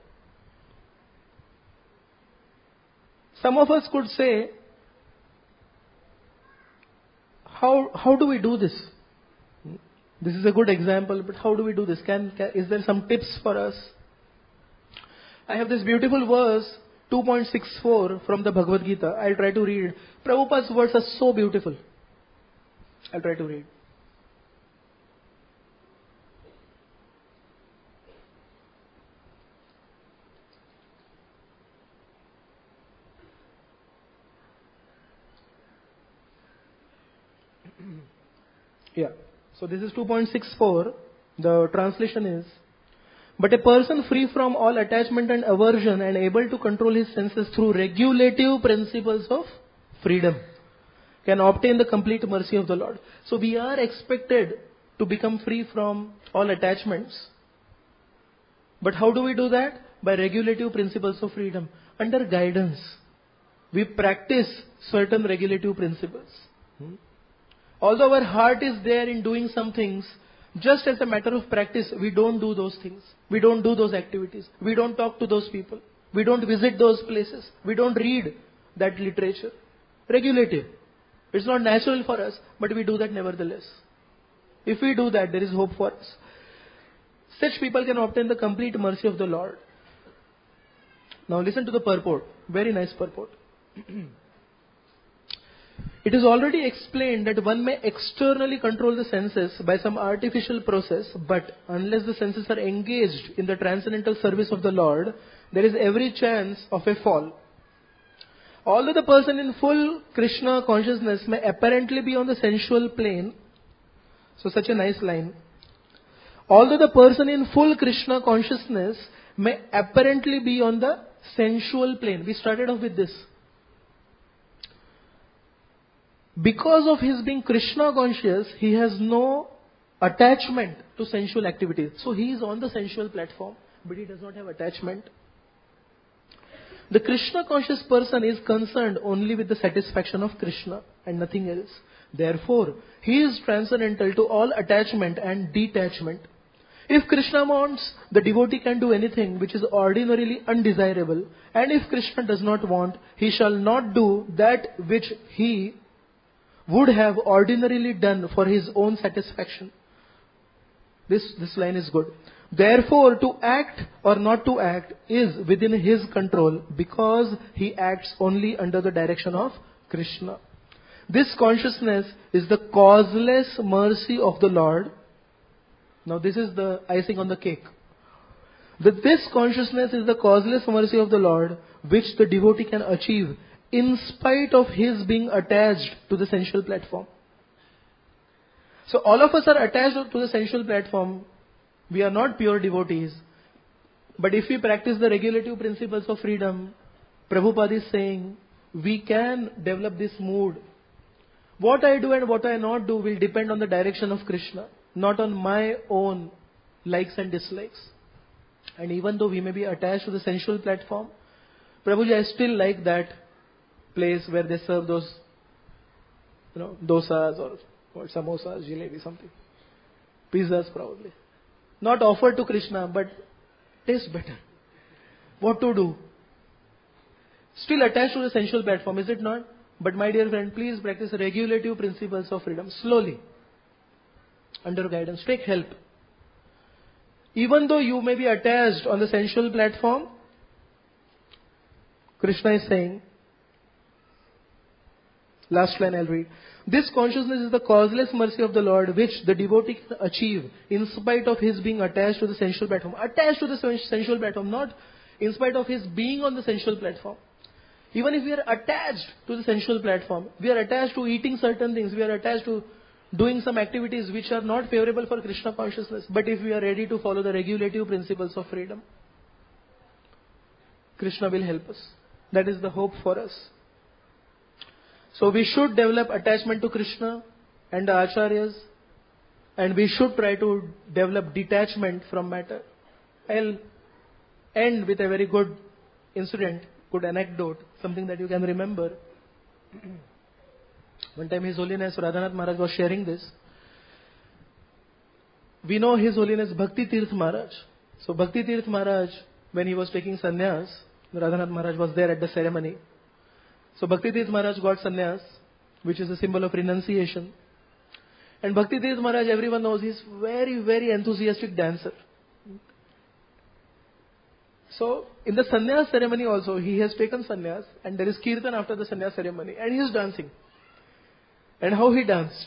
Some of us could say, how, how do we do this? This is a good example, but how do we do this? Can, can is there some tips for us? I have this beautiful verse, two point six four from the Bhagavad Gita. I'll try to read. Prabhupada's words are so beautiful. I'll try to read. Yeah. So this is two point six four. The translation is, but a person free from all attachment and aversion and able to control his senses through regulative principles of freedom can obtain the complete mercy of the Lord. So we are expected to become free from all attachments. But how do we do that? By regulative principles of freedom. Under guidance. We practice certain regulative principles. Hmm? Although our heart is there in doing some things, just as a matter of practice, we don't do those things. We don't do those activities. We don't talk to those people. We don't visit those places. We don't read that literature. Regulative. It's not natural for us, but we do that nevertheless. If we do that, there is hope for us. Such people can obtain the complete mercy of the Lord. Now listen to the purport. Very nice purport. It is already explained that one may externally control the senses by some artificial process, but unless the senses are engaged in the transcendental service of the Lord, there is every chance of a fall. Although the person in full Krishna consciousness may apparently be on the sensual plane, so such a nice line, although the person in full Krishna consciousness may apparently be on the sensual plane. We started off with this. Because of his being Krishna conscious, he has no attachment to sensual activities. So he is on the sensual platform, but he does not have attachment. The Krishna conscious person is concerned only with the satisfaction of Krishna and nothing else. Therefore, he is transcendental to all attachment and detachment. If Krishna wants, the devotee can do anything which is ordinarily undesirable. And if Krishna does not want, he shall not do that which he would have ordinarily done for his own satisfaction. This, this line is good. Therefore, to act or not to act is within his control because he acts only under the direction of Krishna. This consciousness is the causeless mercy of the Lord. Now this is the icing on the cake. That this consciousness is the causeless mercy of the Lord which the devotee can achieve in spite of his being attached to the sensual platform. So all of us are attached to the sensual platform. We are not pure devotees. But if we practice the regulative principles of freedom, Prabhupada is saying, we can develop this mood. What I do and what I not do will depend on the direction of Krishna, not on my own likes and dislikes. And even though we may be attached to the sensual platform, Prabhuji, I still like that place where they serve those, you know, dosas or what, samosas, jalebi, something. Pizzas probably. Not offered to Krishna, but tastes better. What to do? Still attached to the sensual platform, is it not? But my dear friend, please practice regulative principles of freedom. Slowly. Under guidance. Take help. Even though you may be attached on the sensual platform, Krishna is saying, last line I'll read. This consciousness is the causeless mercy of the Lord which the devotee can achieve in spite of his being attached to the sensual platform. Attached to the sensual platform, not in spite of his being on the sensual platform. Even if we are attached to the sensual platform, we are attached to eating certain things, we are attached to doing some activities which are not favorable for Krishna consciousness. But if we are ready to follow the regulative principles of freedom, Krishna will help us. That is the hope for us. So we should develop attachment to Krishna and the Acharyas, and we should try to develop detachment from matter. I'll end with a very good incident, good anecdote, something that you can remember. One time His Holiness Radhanath Maharaj was sharing this. We know His Holiness Bhakti Tirth Maharaj. So Bhakti Tirth Maharaj, when he was taking sannyas, Radhanath Maharaj was there at the ceremony. So Bhakti Tirth Maharaj got sannyas, which is a symbol of renunciation. And Bhakti Tirth Maharaj, everyone knows, he's very, very enthusiastic dancer. So in the sannyas ceremony also, he has taken sannyas, and there is kirtan after the sannyas ceremony, and he is dancing. And how he danced?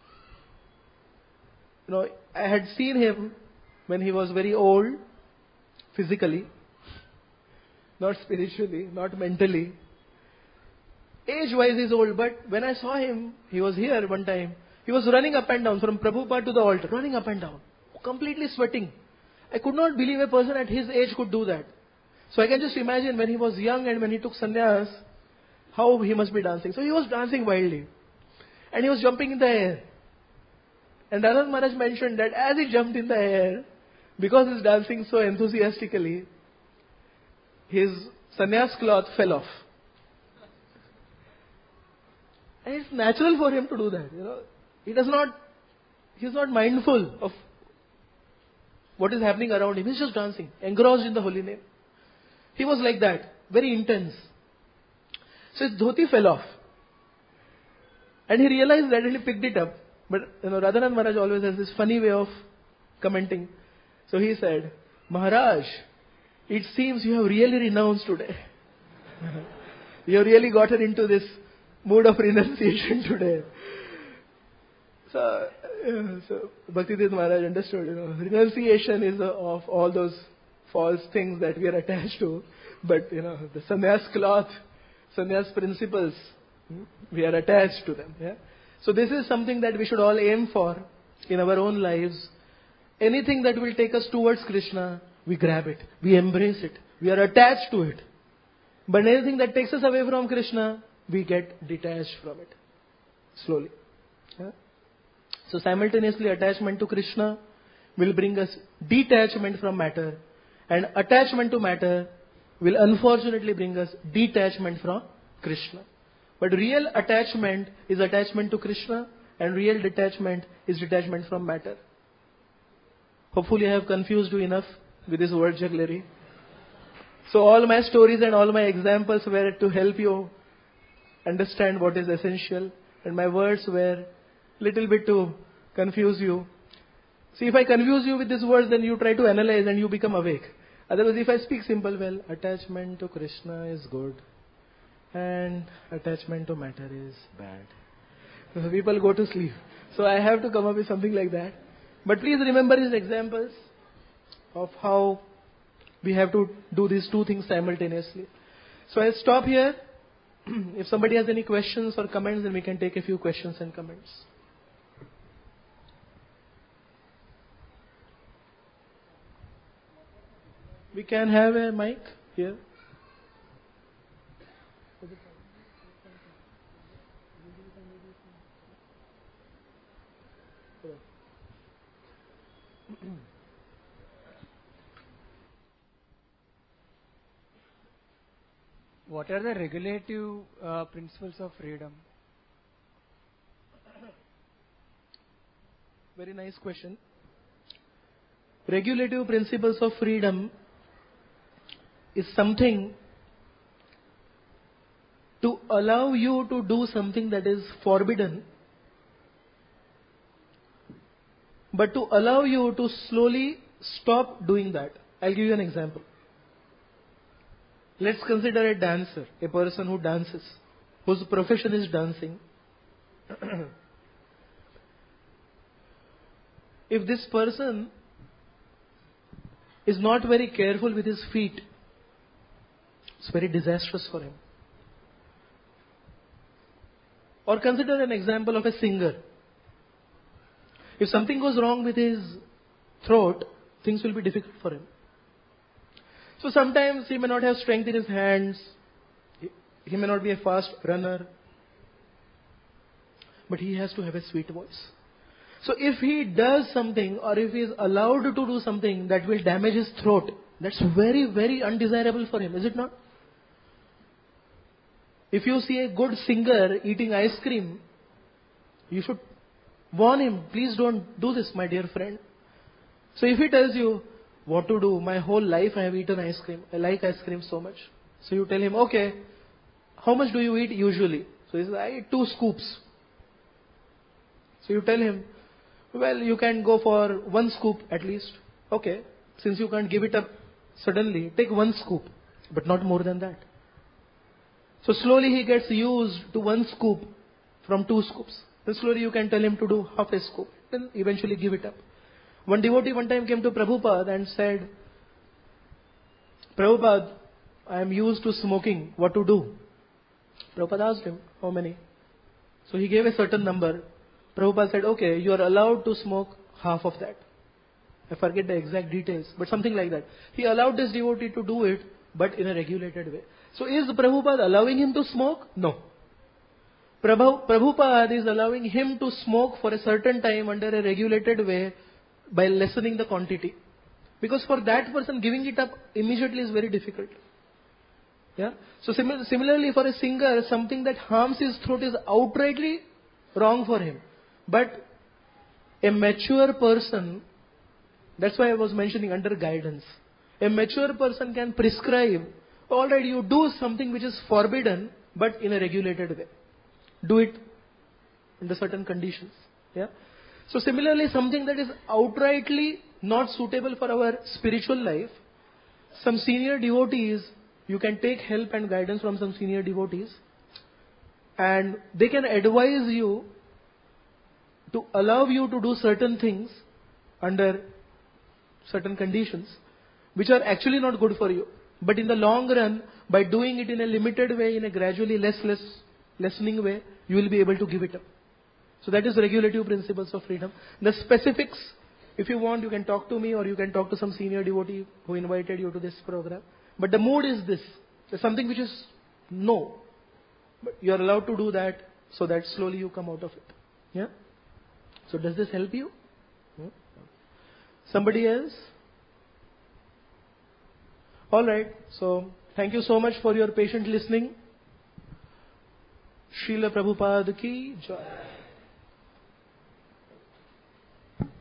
You know, I had seen him when he was very old, physically, not spiritually, not mentally. Age-wise, he's old, but when I saw him, he was here one time. He was running up and down from Prabhupada to the altar, running up and down, completely sweating. I could not believe a person at his age could do that. So I can just imagine when he was young and when he took sannyas, how he must be dancing. So he was dancing wildly. And he was jumping in the air. And Radhanath Maharaj mentioned that as he jumped in the air, because he's dancing so enthusiastically, his sannyas cloth fell off. And it's natural for him to do that. You know, he does not, he's not mindful of what is happening around him. He's just dancing, engrossed in the holy name. He was like that, very intense. So his dhoti fell off. And he realized that and he picked it up. But you know, Radhanath Maharaj always has this funny way of commenting. So he said, Maharaj, it seems you have really renounced today. You have really gotten into this mood of renunciation today. So, uh, so Bhaktivedanta Maharaj understood, you know, renunciation is uh, of all those false things that we are attached to. But, you know, the sannyas cloth, sannyas principles, we are attached to them. Yeah? So this is something that we should all aim for in our own lives. Anything that will take us towards Krishna, we grab it, we embrace it, we are attached to it. But anything that takes us away from Krishna, we get detached from it. Slowly. Yeah? So simultaneously attachment to Krishna will bring us detachment from matter. And attachment to matter will unfortunately bring us detachment from Krishna. But real attachment is attachment to Krishna, and real detachment is detachment from matter. Hopefully I have confused you enough with this word jugglery. So all my stories and all my examples were to help you understand what is essential, and my words were little bit to confuse you. See, if I confuse you with these words, then you try to analyze and you become awake. Otherwise, if I speak simple, well, attachment to Krishna is good, and attachment to matter is bad. So people go to sleep. So I have to come up with something like that. But please remember these examples of how we have to do these two things simultaneously. So I'll stop here. If somebody has any questions or comments, then we can take a few questions and comments. We can have a mic here. What are the regulative uh, principles of freedom? Very nice question. Regulative principles of freedom is something to allow you to do something that is forbidden, but to allow you to slowly stop doing that. I'll give you an example. Let's consider a dancer, a person who dances, whose profession is dancing. If this person is not very careful with his feet, it's very disastrous for him. Or consider an example of a singer. If something goes wrong with his throat, things will be difficult for him. So sometimes he may not have strength in his hands, he may not be a fast runner, but he has to have a sweet voice. So if he does something, or if he is allowed to do something that will damage his throat, That's very, very undesirable for him, is it not? If you see a good singer eating ice cream, you should warn him, please don't do this, my dear friend. So if he tells you what to do, my whole life I have eaten ice cream, I like ice cream so much. So you tell him, okay, how much do you eat usually? So he says, I eat two scoops. So you tell him, well, you can go for one scoop at least. Okay, since you can't give it up suddenly, take one scoop, but not more than that. So slowly he gets used to one scoop from two scoops. Then slowly you can tell him to do half a scoop. Then eventually give it up. One devotee one time came to Prabhupada and said, Prabhupada, I am used to smoking. What to do? Prabhupada asked him, how many? So he gave a certain number. Prabhupada said, okay, you are allowed to smoke half of that. I forget the exact details, but something like that. He allowed this devotee to do it, but in a regulated way. So is Prabhupada allowing him to smoke? No. Prabhu, Prabhupada is allowing him to smoke for a certain time under a regulated way by lessening the quantity. Because for that person, giving it up immediately is very difficult. Yeah. So sim- similarly for a singer, something that harms his throat is outrightly wrong for him. But a mature person, that's why I was mentioning under guidance. A mature person can prescribe, alright, you do something which is forbidden, but in a regulated way. Do it under certain conditions. Yeah. So similarly, something that is outrightly not suitable for our spiritual life, some senior devotees, you can take help and guidance from some senior devotees, and they can advise you to allow you to do certain things under certain conditions, which are actually not good for you. But in the long run, by doing it in a limited way, in a gradually less, less, lessening way, you will be able to give it up. So that is regulative principles of freedom. The specifics, if you want, you can talk to me or you can talk to some senior devotee who invited you to this program. But the mood is this. There's something which is no. But you are allowed to do that so that slowly you come out of it. Yeah? So does this help you? Yeah. Somebody else? Alright. So thank you so much for your patient listening. Srila Prabhupada ki Jai.